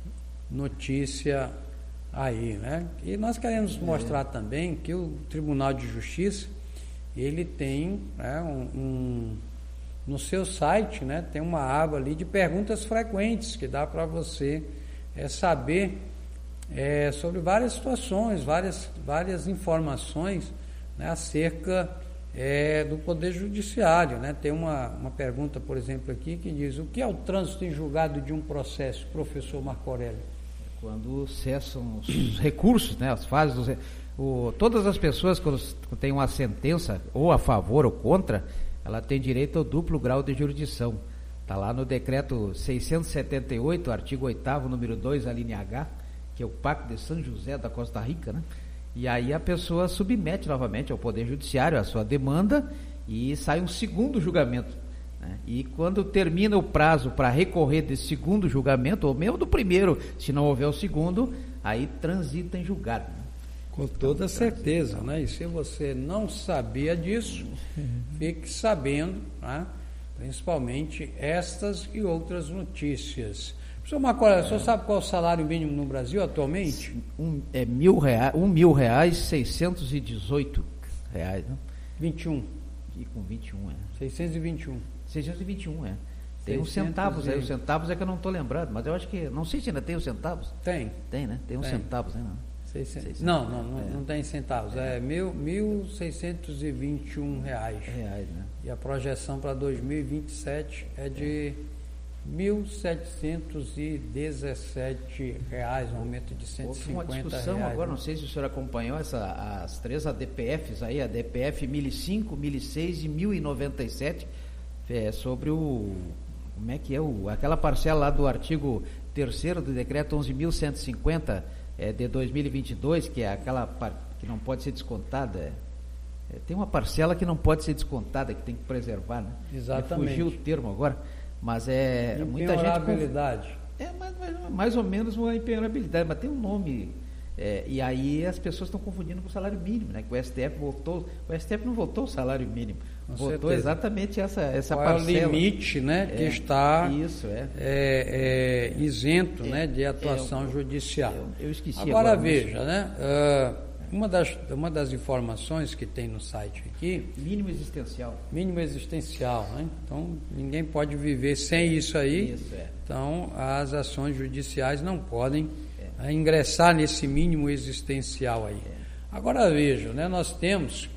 notícia aí, né? E nós queremos mostrar também que o Tribunal de Justiça, ele tem, né, um, um, no seu site, né, tem uma aba ali de perguntas frequentes que dá para você é saber é, sobre várias situações, várias, várias informações, né, acerca é, do Poder Judiciário, né? Tem uma, uma pergunta, por exemplo, aqui que diz: o que é o trânsito em julgado de um processo, professor Marco Aurélio? Quando cessam os recursos, né, as fases dos, o, todas as pessoas que têm uma sentença ou a favor ou contra, ela tem direito ao duplo grau de jurisdição. Está lá no decreto seiscentos e setenta e oito, artigo oitavo, número dois, a linha H, que é o Pacto de São José da Costa Rica, né? E aí a pessoa submete novamente ao Poder Judiciário a sua demanda e sai um segundo julgamento, né? E quando termina o prazo para recorrer desse segundo julgamento, ou mesmo do primeiro, se não houver o segundo, aí transita em julgado, né? Com toda certeza, né? E se você não sabia disso, fique sabendo, né? Principalmente estas e outras notícias. Professor Marco Aurélio, o senhor sabe qual é o salário mínimo no Brasil atualmente? Um, é mil reais, um mil reais, seiscentos e dezoito reais, né? vinte e um. E com vinte e um, é. seiscentos e vinte e um. seiscentos e vinte e um, é. Tem uns centavos aí, os centavos é que eu não estou lembrando, mas eu acho que, não sei se ainda tem os centavos. Tem. Tem, né? Tem uns tem. centavos, né? Não. seiscentos. Não, não, não, é. não tem centavos, é, é mil seiscentos e vinte e um reais. Reais, né? E a projeção para dois mil e vinte e sete é de mil setecentos e dezessete reais, um aumento de cento e cinquenta reais. Uma discussão reais, agora, né? não sei se o senhor acompanhou essa, as três A D P Fs aí, a D P F mil e cinco, mil e seis e mil e noventa e sete, é, sobre o, como é que é, o, aquela parcela lá do artigo terceiro do decreto onze mil cento e cinquenta é, de dois mil e vinte e dois, que é aquela par, que não pode ser descontada, é, é, tem uma parcela que não pode ser descontada, que tem que preservar, né? Exatamente. Me fugiu o termo agora. Mas é muita gente. Impenhorabilidade. É mais, mais, mais ou menos uma impenhorabilidade, mas tem um nome. É, e aí as pessoas estão confundindo com o salário mínimo, né? Que o S T F votou. O S T F não votou o salário mínimo, com votou certeza. Exatamente essa, essa Qual parcela. É o limite, né? É, que está isso, é. É, é, isento, é, né? De atuação é, judicial. Eu, eu esqueci. Agora, agora veja, mas... né? Uh, Uma das, uma das informações que tem no site aqui... Mínimo existencial. Mínimo existencial, né? Então, ninguém pode viver sem isso aí. Isso, é. Então, as ações judiciais não podem é. ingressar nesse mínimo existencial aí. É. Agora, veja, né? Nós temos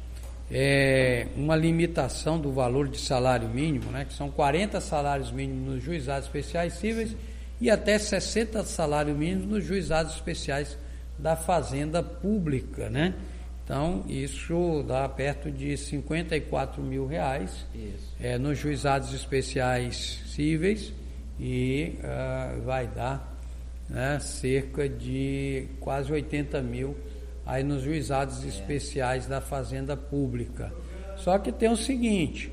é, uma limitação do valor de salário mínimo, né? Que são quarenta salários mínimos nos juizados especiais cíveis e até sessenta salários mínimos nos juizados especiais da Fazenda Pública, né? Então, isso dá perto de cinquenta e quatro mil reais é, nos juizados especiais cíveis e uh, vai dar, né, cerca de quase oitenta mil aí nos juizados é. especiais da Fazenda Pública. Só que tem o seguinte,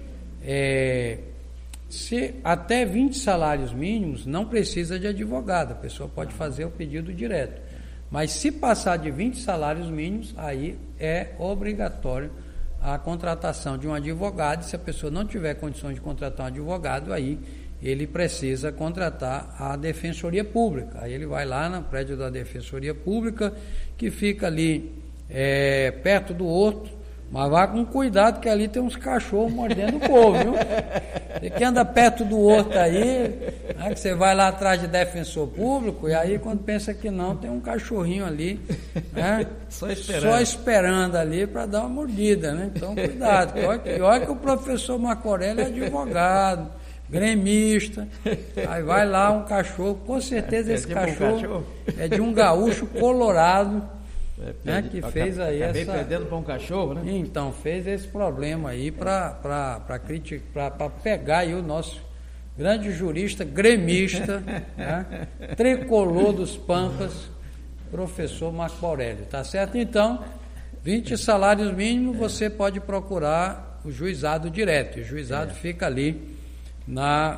é, se até vinte salários mínimos não precisa de advogado, a pessoa pode fazer o pedido direto. Mas se passar de vinte salários mínimos, aí é obrigatório a contratação de um advogado. Se a pessoa não tiver condições de contratar um advogado, aí ele precisa contratar a Defensoria Pública. Aí ele vai lá no prédio da Defensoria Pública, que fica ali é, perto do Horto, mas vá com cuidado que ali tem uns cachorros mordendo o povo, viu? Você que anda perto do Horto aí, né, que você vai lá atrás de defensor público, e aí quando pensa que não, tem um cachorrinho ali, né? Só esperando. Só esperando ali para dar uma mordida, né? Então cuidado, pior que, pior que o professor Marco Aurélio é advogado, gremista, aí vai lá um cachorro, com certeza esse cachorro é de um gaúcho colorado, É, né, que fez aí acabei essa... perdendo para um cachorro, né? Então, fez esse problema aí para criticar, para pegar aí o nosso grande jurista, gremista, né, tricolor dos Pampas, professor Marco Aurélio, tá certo? Então, vinte salários mínimos, você pode procurar o juizado direto, o juizado é. fica ali na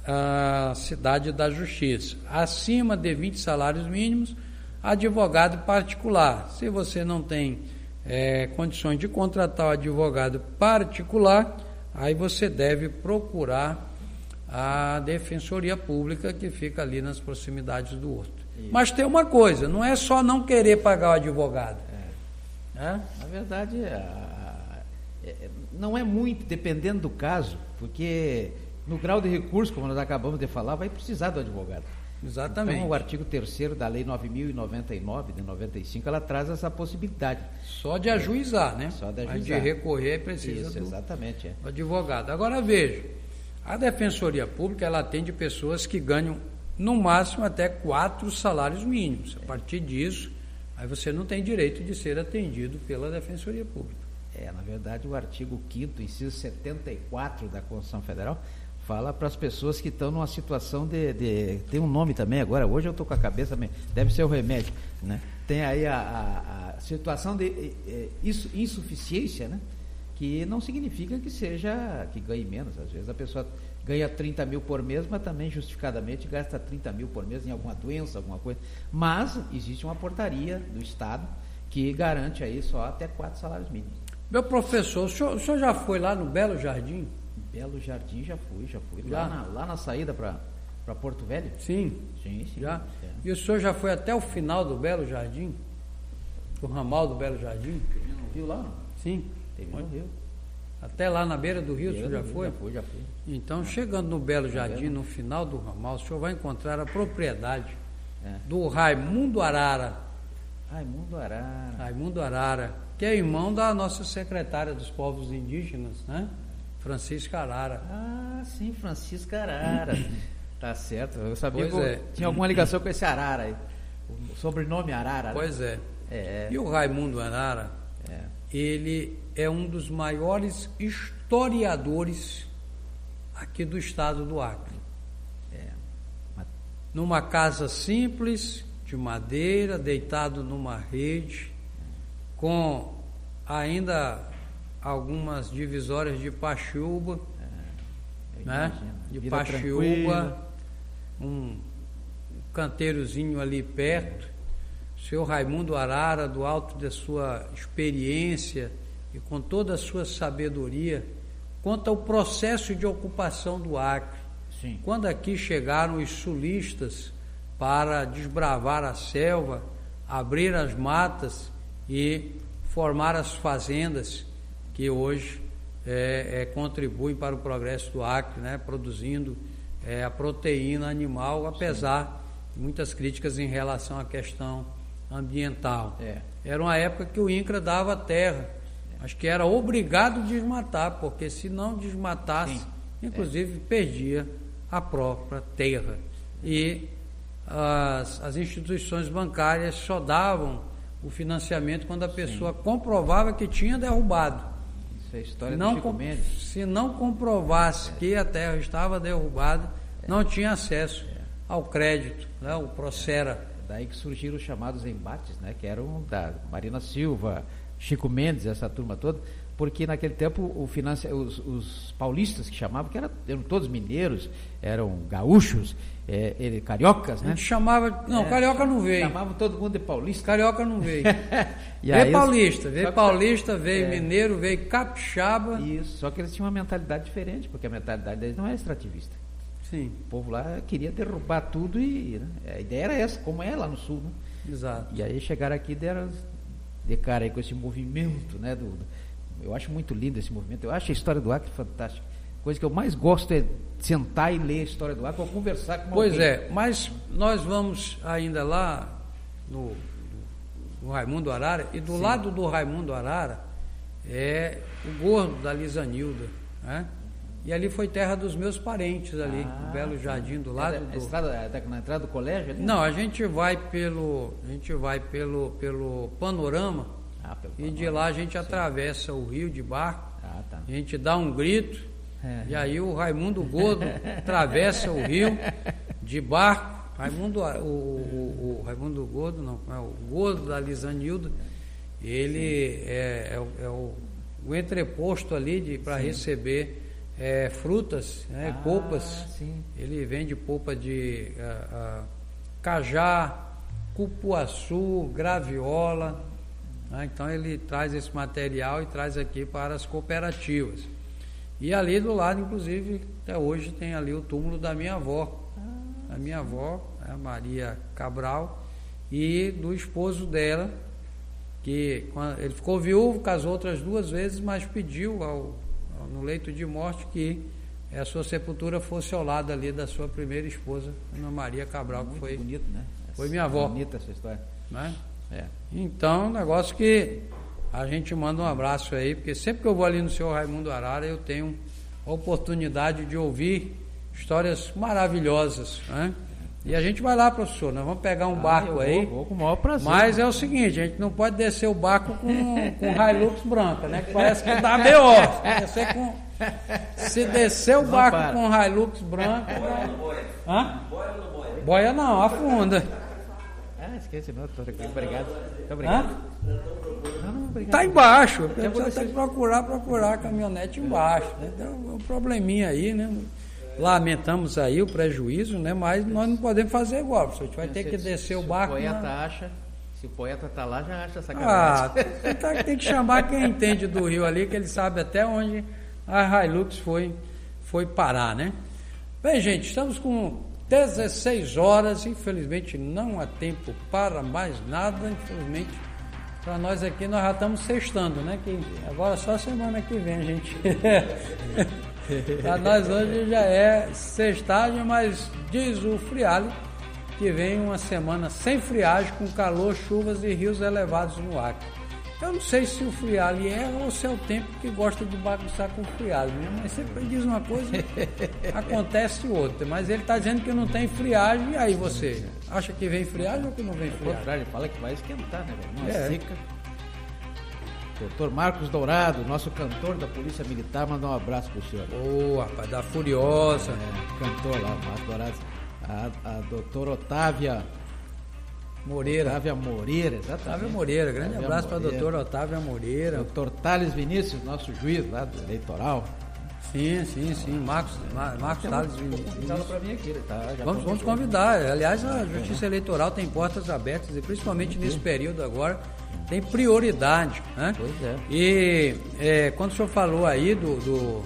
a cidade da Justiça. Acima de vinte salários mínimos, advogado particular. Se você não tem é, condições de contratar um advogado particular, aí você deve procurar a Defensoria Pública, que fica ali nas proximidades do Horto. Isso. Mas tem uma coisa, não é só não querer pagar o advogado. É. É? Na verdade, é, é, não é muito, dependendo do caso, porque no grau de recurso, como nós acabamos de falar, vai precisar do advogado. Exatamente. Então, o artigo terceiro da Lei nove mil e noventa e nove, de noventa e cinco, ela traz essa possibilidade. Só de ajuizar, né? Só de ajuizar. Mas de recorrer precisa Isso, do, exatamente, é. do advogado. Agora, veja, a Defensoria Pública, ela atende pessoas que ganham, no máximo, até quatro salários mínimos. A partir disso, aí você não tem direito de ser atendido pela Defensoria Pública. É, na verdade, o artigo quinto, inciso setenta e quatro da Constituição Federal, fala para as pessoas que estão numa situação de, de... Tem um nome também agora, hoje eu estou com a cabeça, deve ser o remédio, né? Tem aí a, a, a situação de é, insuficiência, né? Que não significa que seja, que ganhe menos. Às vezes a pessoa ganha trinta mil por mês, mas também justificadamente gasta trinta mil por mês em alguma doença, alguma coisa. Mas existe uma portaria do Estado que garante aí só até quatro salários mínimos. Meu professor, o senhor, o senhor já foi lá no Belo Jardim? Belo Jardim já fui, já fui. Já? Lá, na, lá na saída para Porto Velho? Sim. Sim, sim. Já? É. E o senhor já foi até o final do Belo Jardim? Do ramal do Belo Jardim? Não viu lá? Sim. Teve no Rio. Até lá na beira do rio, o senhor já foi? Já fui, já fui. Então, chegando no Belo Jardim, no final do ramal, o senhor vai encontrar a propriedade é. do Raimundo Arara. Raimundo Arara. Raimundo Arara, que é irmão da nossa secretária dos povos indígenas, né? Francisca Arara. Ah, sim, Francisca Arara. Tá certo. Eu sabia Pois que é. tinha alguma ligação com esse Arara aí. O sobrenome Arara. Né? Pois é. É. E o Raimundo Arara, É. ele é um dos maiores historiadores aqui do estado do Acre. É. Mas- Numa casa simples, de madeira, deitado numa rede, com ainda algumas divisórias de paxiúba, eu né? imagino. De Vida paxiúba, tranquila. um canteirozinho ali perto. O senhor Raimundo Arara, do alto da sua experiência e com toda a sua sabedoria, conta o processo de ocupação do Acre. Sim. Quando aqui chegaram os sulistas para desbravar a selva, abrir as matas e formar as fazendas que hoje é, é, contribuem para o progresso do Acre, né, produzindo é, a proteína animal, apesar de muitas críticas em relação à questão ambiental. É. Era uma época que o INCRA dava terra, mas que era obrigado a desmatar, porque se não desmatasse, Sim. inclusive perdia a própria terra. E as, as instituições bancárias só davam o financiamento quando a pessoa Sim. comprovava que tinha derrubado. Isso é a história não do Chico com, Mendes. se não comprovasse é. que a terra estava derrubada, é. não tinha acesso é. ao crédito, né, o Procera. Daí que surgiram os chamados embates, né, que eram da Marina Silva, Chico Mendes, essa turma toda, porque naquele tempo o financia, os, os paulistas que chamavam, que eram, eram todos mineiros, eram gaúchos, é, ele, cariocas, né? A gente chamava, não, é, carioca não veio. Chamavam todo mundo de paulista. Carioca não veio. E veio aí paulista, os, veio paulista, veio é, mineiro, veio capixaba. Isso, só que eles tinham uma mentalidade diferente, porque a mentalidade deles não é extrativista. Sim. O povo lá queria derrubar tudo e né, a ideia era essa, como é lá no sul, né? Exato. E aí chegaram aqui e deram de cara aí com esse movimento, né? Do, do, eu acho muito lindo esse movimento, eu acho a história do Acre fantástica. Coisa que eu mais gosto é sentar e ler a história do Acre ou conversar com Pois alguém. é, mas nós vamos ainda lá no, no Raimundo Arara, e do Sim. lado do Raimundo Arara é o gordo da Lisanilda, né? E ali foi terra dos meus parentes ali, ah, no Belo Jardim, do lado é da, do... Estrada, é na entrada do colégio? Ali? Não, a gente vai pelo, a gente vai pelo, pelo panorama, ah, pelo e panorama. de lá a gente Sim. atravessa o rio de barco, ah, tá. a gente dá um grito, é. e aí o Raimundo Gordo atravessa o rio de barco, Raimundo, o, o, o Raimundo Gordo, não, é o Gordo da Lisanilda, ele é, é, o, é o, o entreposto ali para receber É, frutas, né, ah, polpas. Sim. Ele vende polpa de uh, uh, cajá, cupuaçu, graviola, né, então ele traz esse material e traz aqui para as cooperativas. E ali do lado, inclusive, até hoje tem ali o túmulo da minha avó, ah, a minha avó, a Maria Cabral, e do esposo dela, que quando, ele ficou viúvo, casou outras duas vezes, mas pediu ao no leito de morte que a sua sepultura fosse ao lado ali da sua primeira esposa, Ana Maria Cabral, muito que foi, bonito, né? foi minha avó. Bonita essa história. Né? É. Então, um negócio que a gente manda um abraço aí, porque sempre que eu vou ali no senhor Raimundo Arara, eu tenho a oportunidade de ouvir histórias maravilhosas, né? E a gente vai lá, professor, nós vamos pegar um ah, barco aí. Vou, vou com o maior prazer. Mas é o seguinte, a gente não pode descer o barco com, com Hilux branca, né? Que parece que dá B O. Se descer, com, se descer o barco não com Hilux branca. Boia não boia? Hã? Boia ou não boia? Boia não, afunda. Ah, esquece, não, tô obrigado. Muito obrigado. Não, não, obrigado. Tá embaixo. Você você... tem que procurar, procurar a caminhonete embaixo. Né? Tem um probleminha aí, né? Lamentamos aí o prejuízo, né? Mas nós não podemos fazer igual, a gente vai ter que descer se o barco. O poeta na... acha, se o poeta está lá, já acha sacanagem. Ah, tem que chamar quem entende do rio ali, que ele sabe até onde a Hilux foi, foi parar, né? Bem, gente, estamos com dezesseis horas, infelizmente não há tempo para mais nada, infelizmente para nós aqui nós já estamos sextando, né? Que agora só semana que vem, gente. Para nós hoje já é sextagem, mas diz o Friale que vem uma semana sem friagem, com calor, chuvas e rios elevados no Acre. Eu não sei se o frialho é ou se é o tempo que gosta de bagunçar com o frialho, né? Mas sempre diz uma coisa, acontece outra. Mas ele está dizendo que não tem friagem, e aí você acha que vem friagem ou que não vem friagem? O contrário, ele fala que vai esquentar, né, velho? Uma É. seca. Doutor Marcos Dourado, nosso cantor da Polícia Militar, mandar um abraço pro senhor. Ô, rapaz, da Furiosa. É, cantor lá, Marcos Dourado. A, a doutora Otávia Moreira. Otávia Moreira, exatamente. Otávia Moreira, grande Otávia abraço para a Moreira. doutora Otávia Moreira. Doutor Thales Vinícius, nosso juiz lá do eleitoral. Sim, sim, sim. Marcos, Mar- Marcos Thales Vinícius. Para mim aqui, ele tá, já Vamos, vamos convidar. Aliás, a Justiça Eleitoral tem portas abertas, e principalmente nesse período agora, tem prioridade. Né? Pois é. E é, quando o senhor falou aí do, do,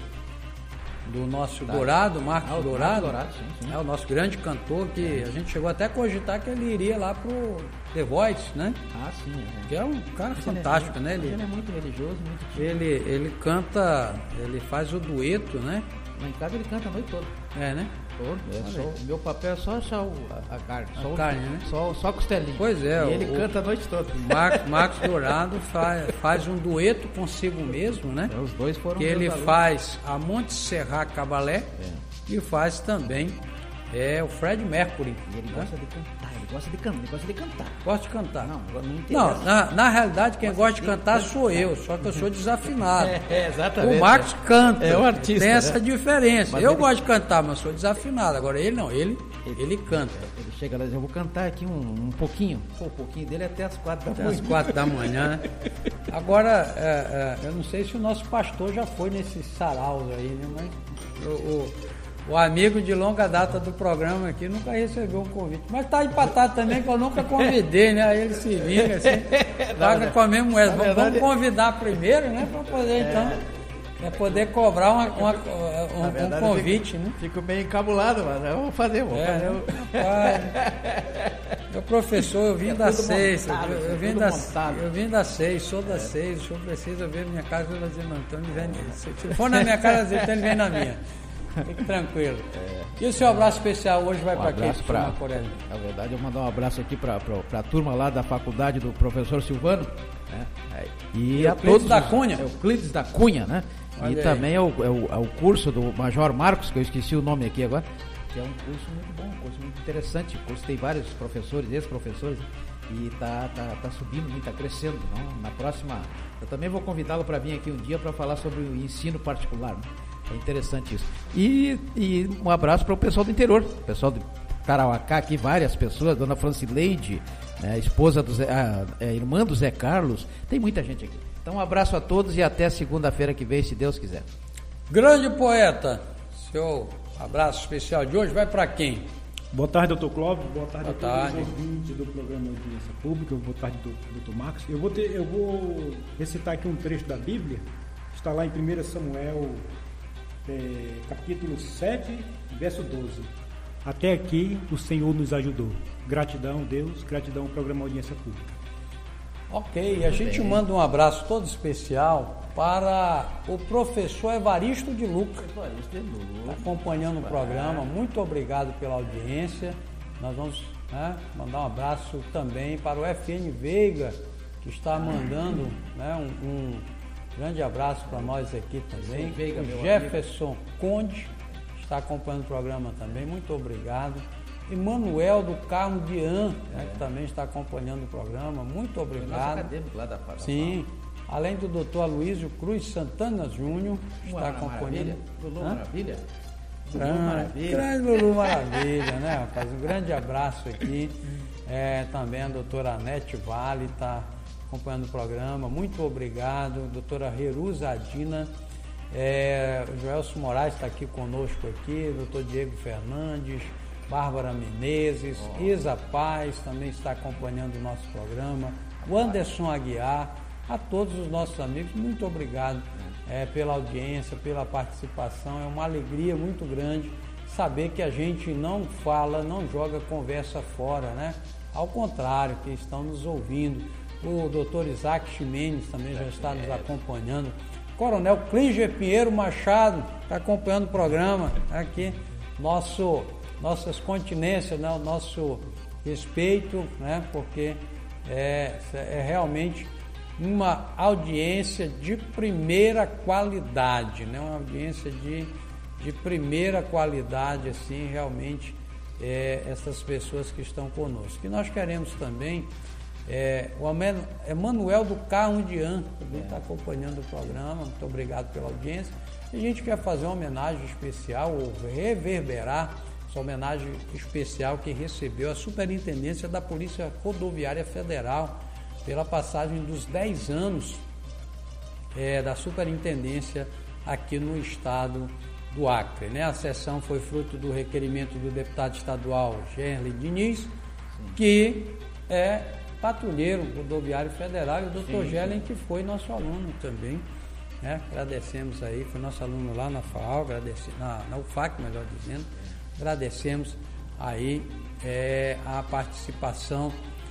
do nosso Dourado, Marcos Ah, o Dourado, Marcos Dourado, sim, sim. é o nosso grande cantor, que a gente chegou até a cogitar que ele iria lá pro The Voice, né? Ah, sim. É. Que é um cara Mas fantástico, ele é, né? Ele, Ele é muito religioso, muito tímido. ele, ele canta, ele faz o dueto, né? Lá em casa ele canta a noite toda. É, né? Todo. É Olha só, aí. o meu papel é só achar o, a, a carne. A só, o- carne, né? Só, só a costelinha. Pois é, E ele o- canta a noite toda. Marcos, Marcos Dourado faz, faz um dueto consigo mesmo, né? É, os dois foram Que meus ele alunos. faz a Monte Serra Cabalé e faz também é, o Fred Mercury. E ele né? gosta de cantar, ele gosta de cantar, ele gosta de cantar. Gosta de cantar. Não, não interessa. Não, na, na realidade quem gosta de cantar sou eu, só que eu sou desafinado. É, exatamente. O Marcos canta. É um artista, Tem essa né? diferença. Mas eu ele- gosto de cantar, mas sou desafinado. Agora ele não, ele, ele canta. Ele chega lá e diz, eu vou cantar aqui um, um pouquinho. Pô, um pouquinho dele é até as quatro da Até manhã. às quatro da manhã, né? Agora, é, é, eu não sei se o nosso pastor já foi nesses saraus aí, né? Mas o, o, o amigo de longa data do programa aqui nunca recebeu um convite. Mas tá empatado também, que eu nunca convidei, né? Aí ele se vinga assim, paga com a mesma moeda. Vamos, vamos convidar primeiro, né? Para poder, então, é poder cobrar uma, uma- um, Na um verdade, convite, eu fico, né? Fico meio encabulado, mas eu vou fazer, vou É, fazer. né? o- Rapaz, meu professor, eu vim É da tudo seis, montado, eu, eu é vim tudo da, montado. eu vim da seis, sou da seis, o senhor precisa ver minha casa, eu vou dizer, não, então ele vem, se, se for na minha casa, então ele vem na minha. Fique tranquilo. E o seu abraço especial hoje vai Um para quem? abraço para. Corelli? Na verdade, eu mandar um abraço aqui para a turma lá da faculdade do professor Silvano. Né? E a Euclides todos. da os- Cunha. Euclides da Cunha, né? Olha e aí. também é o, é, o, é o curso do Major Marcos, que eu esqueci o nome aqui agora, que é um curso muito bom, um curso muito interessante. O curso tem vários professores, ex-professores, e tá, tá, tá subindo muito, tá crescendo. Não? Na próxima, eu também vou convidá-lo para vir aqui um dia para falar sobre o ensino particular. Né? É interessante isso. E, e um abraço para o pessoal do interior, o pessoal de Carauacá aqui, várias pessoas, dona Francileide, né, esposa do Zé, a, é, irmã do Zé Carlos, tem muita gente aqui. Então um abraço a todos e até segunda-feira que vem, se Deus quiser. Grande poeta, seu abraço especial de hoje vai para quem? Boa tarde, doutor Clóvis. Boa tarde Boa a todos tarde. os ouvintes do programa Audiência Pública. Boa tarde, doutor Marcos. Eu vou, ter, eu vou recitar aqui um trecho da Bíblia, está lá em primeiro Samuel, é, capítulo sete, verso doze. Até aqui o Senhor nos ajudou. Gratidão, Deus. Gratidão ao programa Audiência Pública. Ok, a gente manda um abraço todo especial para o professor Evaristo de Luca. Está acompanhando o programa, muito obrigado pela audiência. Nós vamos, né, mandar um abraço também para o F N Veiga, que está mandando, né, um, um grande abraço para nós aqui também. Veiga, o meu Jefferson Conde está acompanhando o programa também, muito obrigado. Emanuel do Carmo Dian, né, que também está acompanhando o programa, muito Nosso obrigado. acadêmico lá da da Sim, além do doutor Aloysio Cruz Santana Júnior, que Uma está acompanhando. maravilha. Lulu Hã? Maravilha. Lulu Grande, Maravilha. grande Lulu Maravilha, né, rapaz? Um grande abraço aqui. É, também a doutora Anete Vale está acompanhando o programa, muito obrigado. Doutora Heruza Adina, é, o Joelso Moraes está aqui conosco aqui, doutor Diego Fernandes, Bárbara Menezes, oh. Isa Paz também está acompanhando o nosso programa, o Anderson Aguiar, a todos os nossos amigos, muito obrigado é, pela audiência, pela participação. É uma alegria muito grande saber que a gente não fala, não joga conversa fora, né? Ao contrário, que estão nos ouvindo. O doutor Isaac Ximenes também já está nos acompanhando. Coronel Clíger Pinheiro Machado está acompanhando o programa aqui. Nosso, nossas continências, né? O nosso respeito, né? Porque é, é realmente uma audiência de primeira qualidade, né? Uma audiência de, de primeira qualidade, assim, realmente, é, essas pessoas que estão conosco. E nós queremos também, é, o Emanuel do Carundian, também está acompanhando o programa, muito obrigado pela audiência. E a gente quer fazer uma homenagem especial, ou reverberar essa homenagem especial que recebeu a Superintendência da Polícia Rodoviária Federal pela passagem dos dez anos é, da Superintendência aqui no estado do Acre, né? A sessão foi fruto do requerimento do deputado estadual Gerli Diniz, sim, que é patrulheiro rodoviário federal, e o doutor Gerli, que foi nosso aluno também, né? Agradecemos aí, foi nosso aluno lá na F A U, na, na U F A C, melhor dizendo, agradecemos aí é, a participação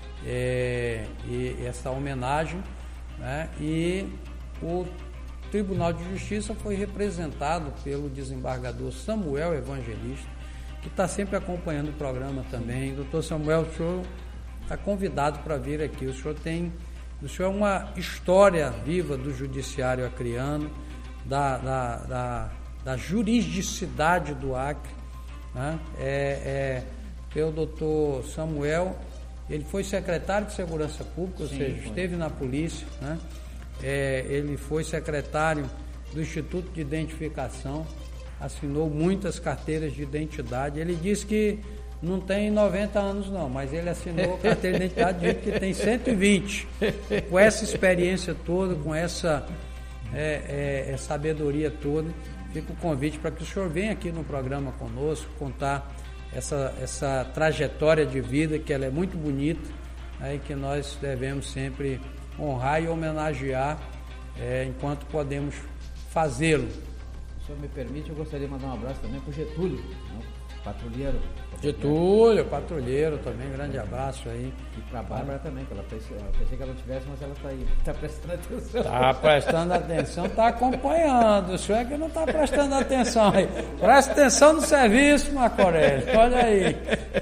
é, e essa homenagem, né? E o Tribunal de Justiça foi representado pelo desembargador Samuel Evangelista, que está sempre acompanhando o programa também. Doutor Samuel, o senhor está convidado para vir aqui. O senhor tem, o senhor é uma história viva do judiciário acreano, da, da, da, da juridicidade do Acre, né? É, é, o doutor Samuel, ele foi secretário de Segurança Pública, ou Sim, seja, foi. esteve na polícia, né? É, ele foi secretário do Instituto de Identificação, assinou muitas carteiras de identidade. Ele disse que não tem noventa anos não, mas ele assinou a carteira de identidade de gente que tem cento e vinte. Com essa experiência toda, com essa é, é, sabedoria toda, fica o convite para que o senhor venha aqui no programa conosco, contar essa, essa trajetória de vida, que ela é muito bonita, né, e que nós devemos sempre honrar e homenagear é, enquanto podemos fazê-lo. Se o senhor me permite, eu gostaria de mandar um abraço também para o Getúlio, né? patrulheiro. Getúlio, patrulheiro também, grande abraço aí. E para a Bárbara também, que ela pensei, ela pensei que ela não tivesse, mas ela está aí, está prestando atenção. Está prestando atenção, está acompanhando. O senhor é que não está prestando atenção aí. Presta atenção no serviço, Marco Aurélio, olha aí.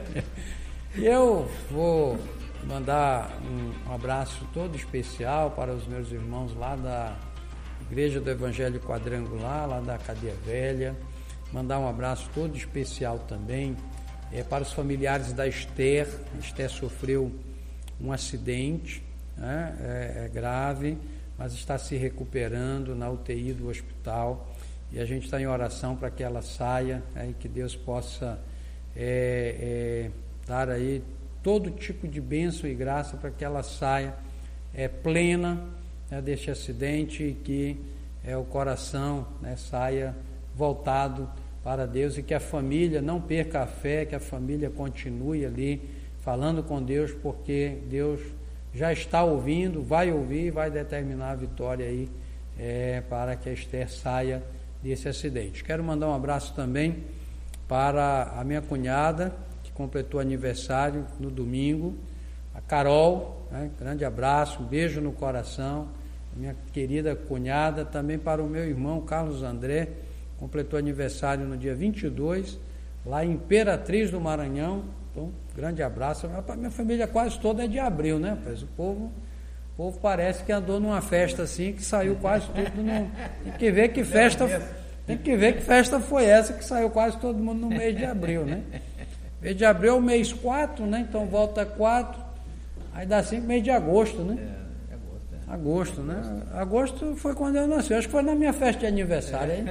E eu vou mandar um, um abraço todo especial para os meus irmãos lá da Igreja do Evangelho Quadrangular, lá da Cadeia Velha. Mandar um abraço todo especial também é, para os familiares da Esther. A Esther sofreu um acidente, né? é, é grave, mas está se recuperando na U T I do hospital, e a gente está em oração para que ela saia, né? E que Deus possa é, é, dar aí todo tipo de bênção e graça para que ela saia é, plena, né, deste acidente, e que é, o coração, né, saia voltado para Deus, e que a família não perca a fé, que a família continue ali falando com Deus, porque Deus já está ouvindo, vai ouvir e vai determinar a vitória aí é, para que a Esther saia desse acidente. Quero mandar um abraço também para a minha cunhada, completou aniversário no domingo, a Carol, né? Grande abraço, um beijo no coração, minha querida cunhada, também para o meu irmão Carlos André, completou aniversário no dia vinte e dois, lá em Imperatriz do Maranhão. Então, grande abraço. A minha família quase toda é de abril, né? Pois o povo, o povo parece que andou numa festa assim, que saiu quase tudo no... Tem que ver que festa, tem que ver que festa foi essa que saiu quase todo mundo no mês de abril, né? Mês de abril é o mês quatro, né? Então volta quatro, aí dá cinco, mês de agosto, né? É, agosto, é. Agosto, né? Agosto foi quando eu nasci, acho que foi na minha festa de aniversário, hein?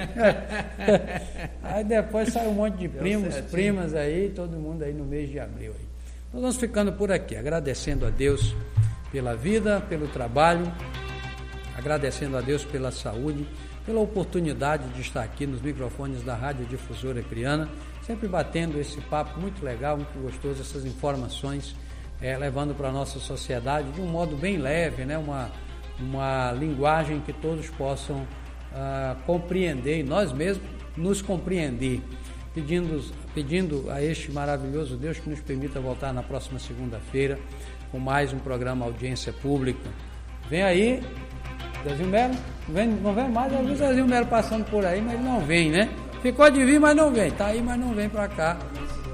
Aí depois sai um monte de primos, primas aí, todo mundo aí no mês de abril. Aí. Nós vamos ficando por aqui, agradecendo a Deus pela vida, pelo trabalho, agradecendo a Deus pela saúde, pela oportunidade de estar aqui nos microfones da Rádio Difusora Acreana, sempre batendo esse papo muito legal, muito gostoso, essas informações, é, levando para a nossa sociedade de um modo bem leve, né? uma, uma linguagem que todos possam ah, compreender, e nós mesmos nos compreender, pedindo, pedindo a este maravilhoso Deus que nos permita voltar na próxima segunda-feira com mais um programa Audiência Pública. Vem aí, Zezinho Melo, não vem, não vem mais, eu vi o Zezinho Melo passando por aí, mas ele não vem, né? Ficou de vir, mas não vem. Está aí, mas não vem para cá.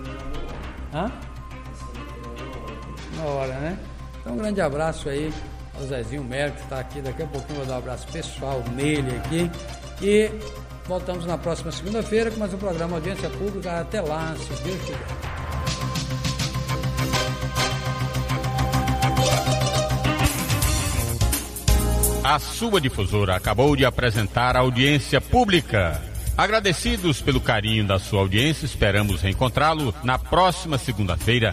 Hã? Na hora, né? Então, um grande abraço aí o Zezinho Melo, que está aqui, daqui a pouquinho eu vou dar um abraço pessoal nele aqui. E voltamos na próxima segunda-feira com mais um programa Audiência Pública. Até lá, se Deus quiser. A sua difusora acabou de apresentar a Audiência Pública. Agradecidos pelo carinho da sua audiência, esperamos reencontrá-lo na próxima segunda-feira.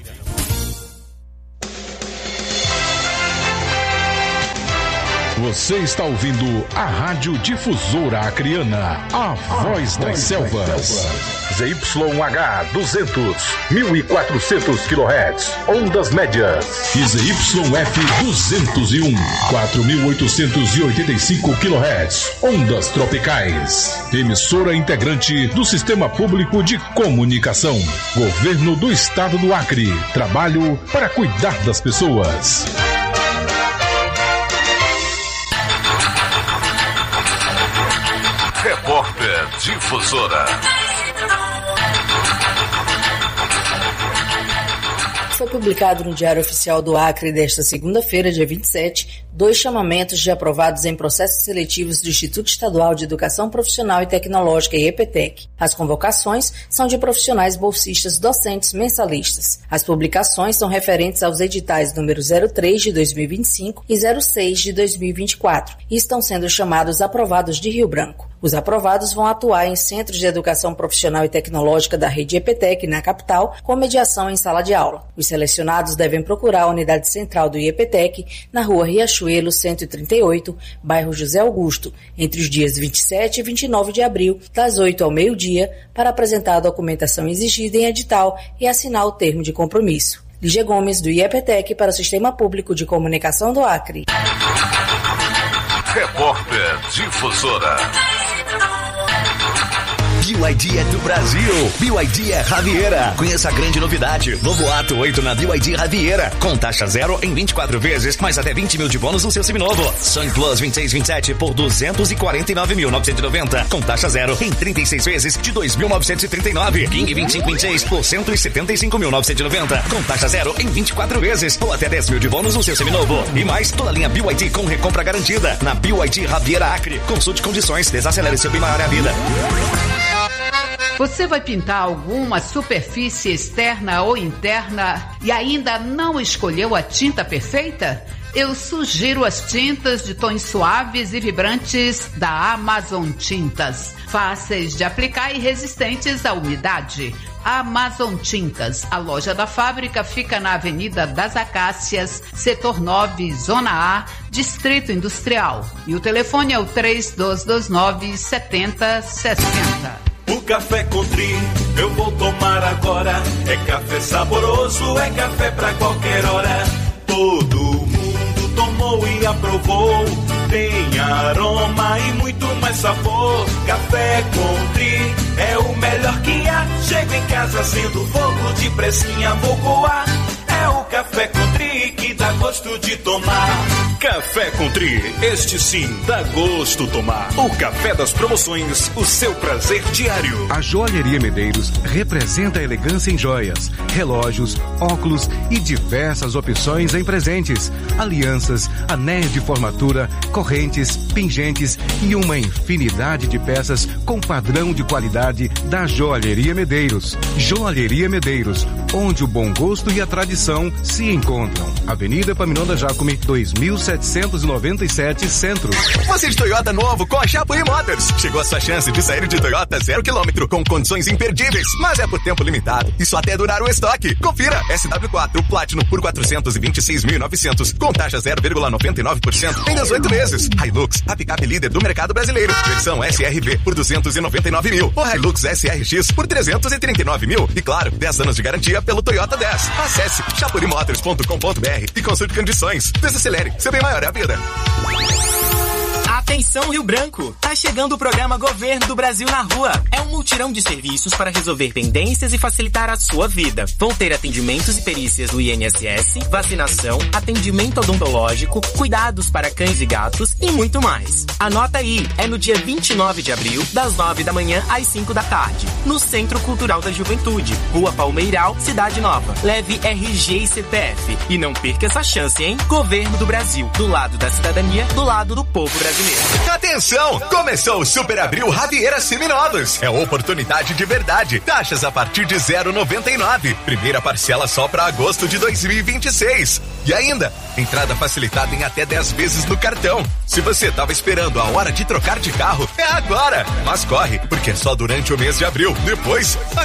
Você está ouvindo a Rádio Difusora Acreana, a voz das selvas. Z Y H duzentos, mil e quatrocentos quilohertz, ondas médias. E Z Y F duzentos e um, quatro mil oitocentos e oitenta e cinco quilohertz, ondas tropicais. Emissora integrante do Sistema Público de Comunicação. Governo do Estado do Acre. Trabalho para cuidar das pessoas. Repórter Difusora. Foi publicado no Diário Oficial do Acre desta segunda-feira, dia vinte e sete, dois chamamentos de aprovados em processos seletivos do Instituto Estadual de Educação Profissional e Tecnológica, I E P T E C. As convocações são de profissionais bolsistas docentes mensalistas. As publicações são referentes aos editais número zero três de dois mil e vinte e cinco e zero seis de dois mil e vinte e quatro e estão sendo chamados aprovados de Rio Branco. Os aprovados vão atuar em centros de educação profissional e tecnológica da rede I E P T E C na capital, com mediação em sala de aula. Os selecionados devem procurar a unidade central do I E P T E C na rua Riachuelo cento e trinta e oito, bairro José Augusto, entre os dias vinte e sete e vinte e nove de abril, das oito ao meio-dia, para apresentar a documentação exigida em edital e assinar o termo de compromisso. Lígia Gomes, do I E P T E C, para o Sistema Público de Comunicação do Acre. Repórter Difusora. B Y D é do Brasil. B Y D é Riviera. Conheça a grande novidade. Novo ato oito na B Y D Riviera. Com taxa zero em vinte e quatro vezes, mais até vinte mil de bônus no seu seminovo. Sun Plus vinte e seis vinte e sete por duzentos e quarenta e nove mil novecentos e noventa. Com taxa zero em trinta e seis vezes de dois mil novecentos e trinta e nove. King vinte e cinco vinte e seis por cento e setenta e cinco mil novecentos e noventa. Com taxa zero em vinte e quatro vezes ou até dez mil de bônus no seu seminovo. E mais toda a linha B Y D com recompra garantida. Na B Y D Riviera Acre. Consulte condições. Desacelere seu bem maior a vida. Você vai pintar alguma superfície externa ou interna e ainda não escolheu a tinta perfeita? Eu sugiro as tintas de tons suaves e vibrantes da Amazon Tintas. Fáceis de aplicar e resistentes à umidade. Amazon Tintas. A loja da fábrica fica na Avenida das Acácias, Setor nove, Zona A, Distrito Industrial. E o telefone é o três dois dois nove, sete zero seis zero. O café Country eu vou tomar agora. É café saboroso, é café pra qualquer hora. Todo mundo tomou e aprovou. Tem aroma e muito mais sabor. Café Country é o melhor que há. Chego em casa sendo fogo de pressinha, vou coar. É o Café Country que dá gosto de tomar. Café Country, este sim dá gosto tomar. O café das promoções, o seu prazer diário. A Joalheria Medeiros representa a elegância em joias, relógios, óculos e diversas opções em presentes, alianças, anéis de formatura, correntes, pingentes e uma infinidade de peças com padrão de qualidade da Joalheria Medeiros. Joalheria Medeiros, onde o bom gosto e a tradição se encontram. Avenida Epaminondas Jacome, dois mil setecentos e noventa e sete, Centro. Você de Toyota novo com a Chapuí Motors. Chegou a sua chance de sair de Toyota zero quilômetro com condições imperdíveis, mas é por tempo limitado. Isso até durar o estoque. Confira. S W quatro Platinum por quatrocentos e vinte e seis mil e novecentos com taxa zero vírgula noventa e nove por cento em dezoito meses. Hilux, a picape líder do mercado brasileiro. Versão S R V por duzentos e noventa e nove mil. O Hilux S R X por trezentos e trinta e nove mil. E claro, dez anos de garantia pelo Toyota dez. Acesse chapuri motors ponto com ponto b r e consulte condições. Desacelere. Seu bem maior é a vida. Atenção Rio Branco, tá chegando o programa Governo do Brasil na Rua. É um multirão de serviços para resolver pendências e facilitar a sua vida. Vão ter atendimentos e perícias do I N S S, vacinação, atendimento odontológico, cuidados para cães e gatos e muito mais. Anota aí, é no dia vinte e nove de abril, das nove da manhã às cinco da tarde, no Centro Cultural da Juventude, Rua Palmeiral, Cidade Nova. Leve R G e C P F e não perca essa chance, hein? Governo do Brasil, do lado da cidadania, do lado do povo brasileiro. Atenção! Começou o Super Abril Raviera Seminovos. É oportunidade de verdade. Taxas a partir de zero vírgula noventa e nove. Primeira parcela só para agosto de dois mil e vinte e seis. E ainda, entrada facilitada em até dez vezes no cartão. Se você estava esperando a hora de trocar de carro, é agora. Mas corre, porque é só durante o mês de abril. Depois,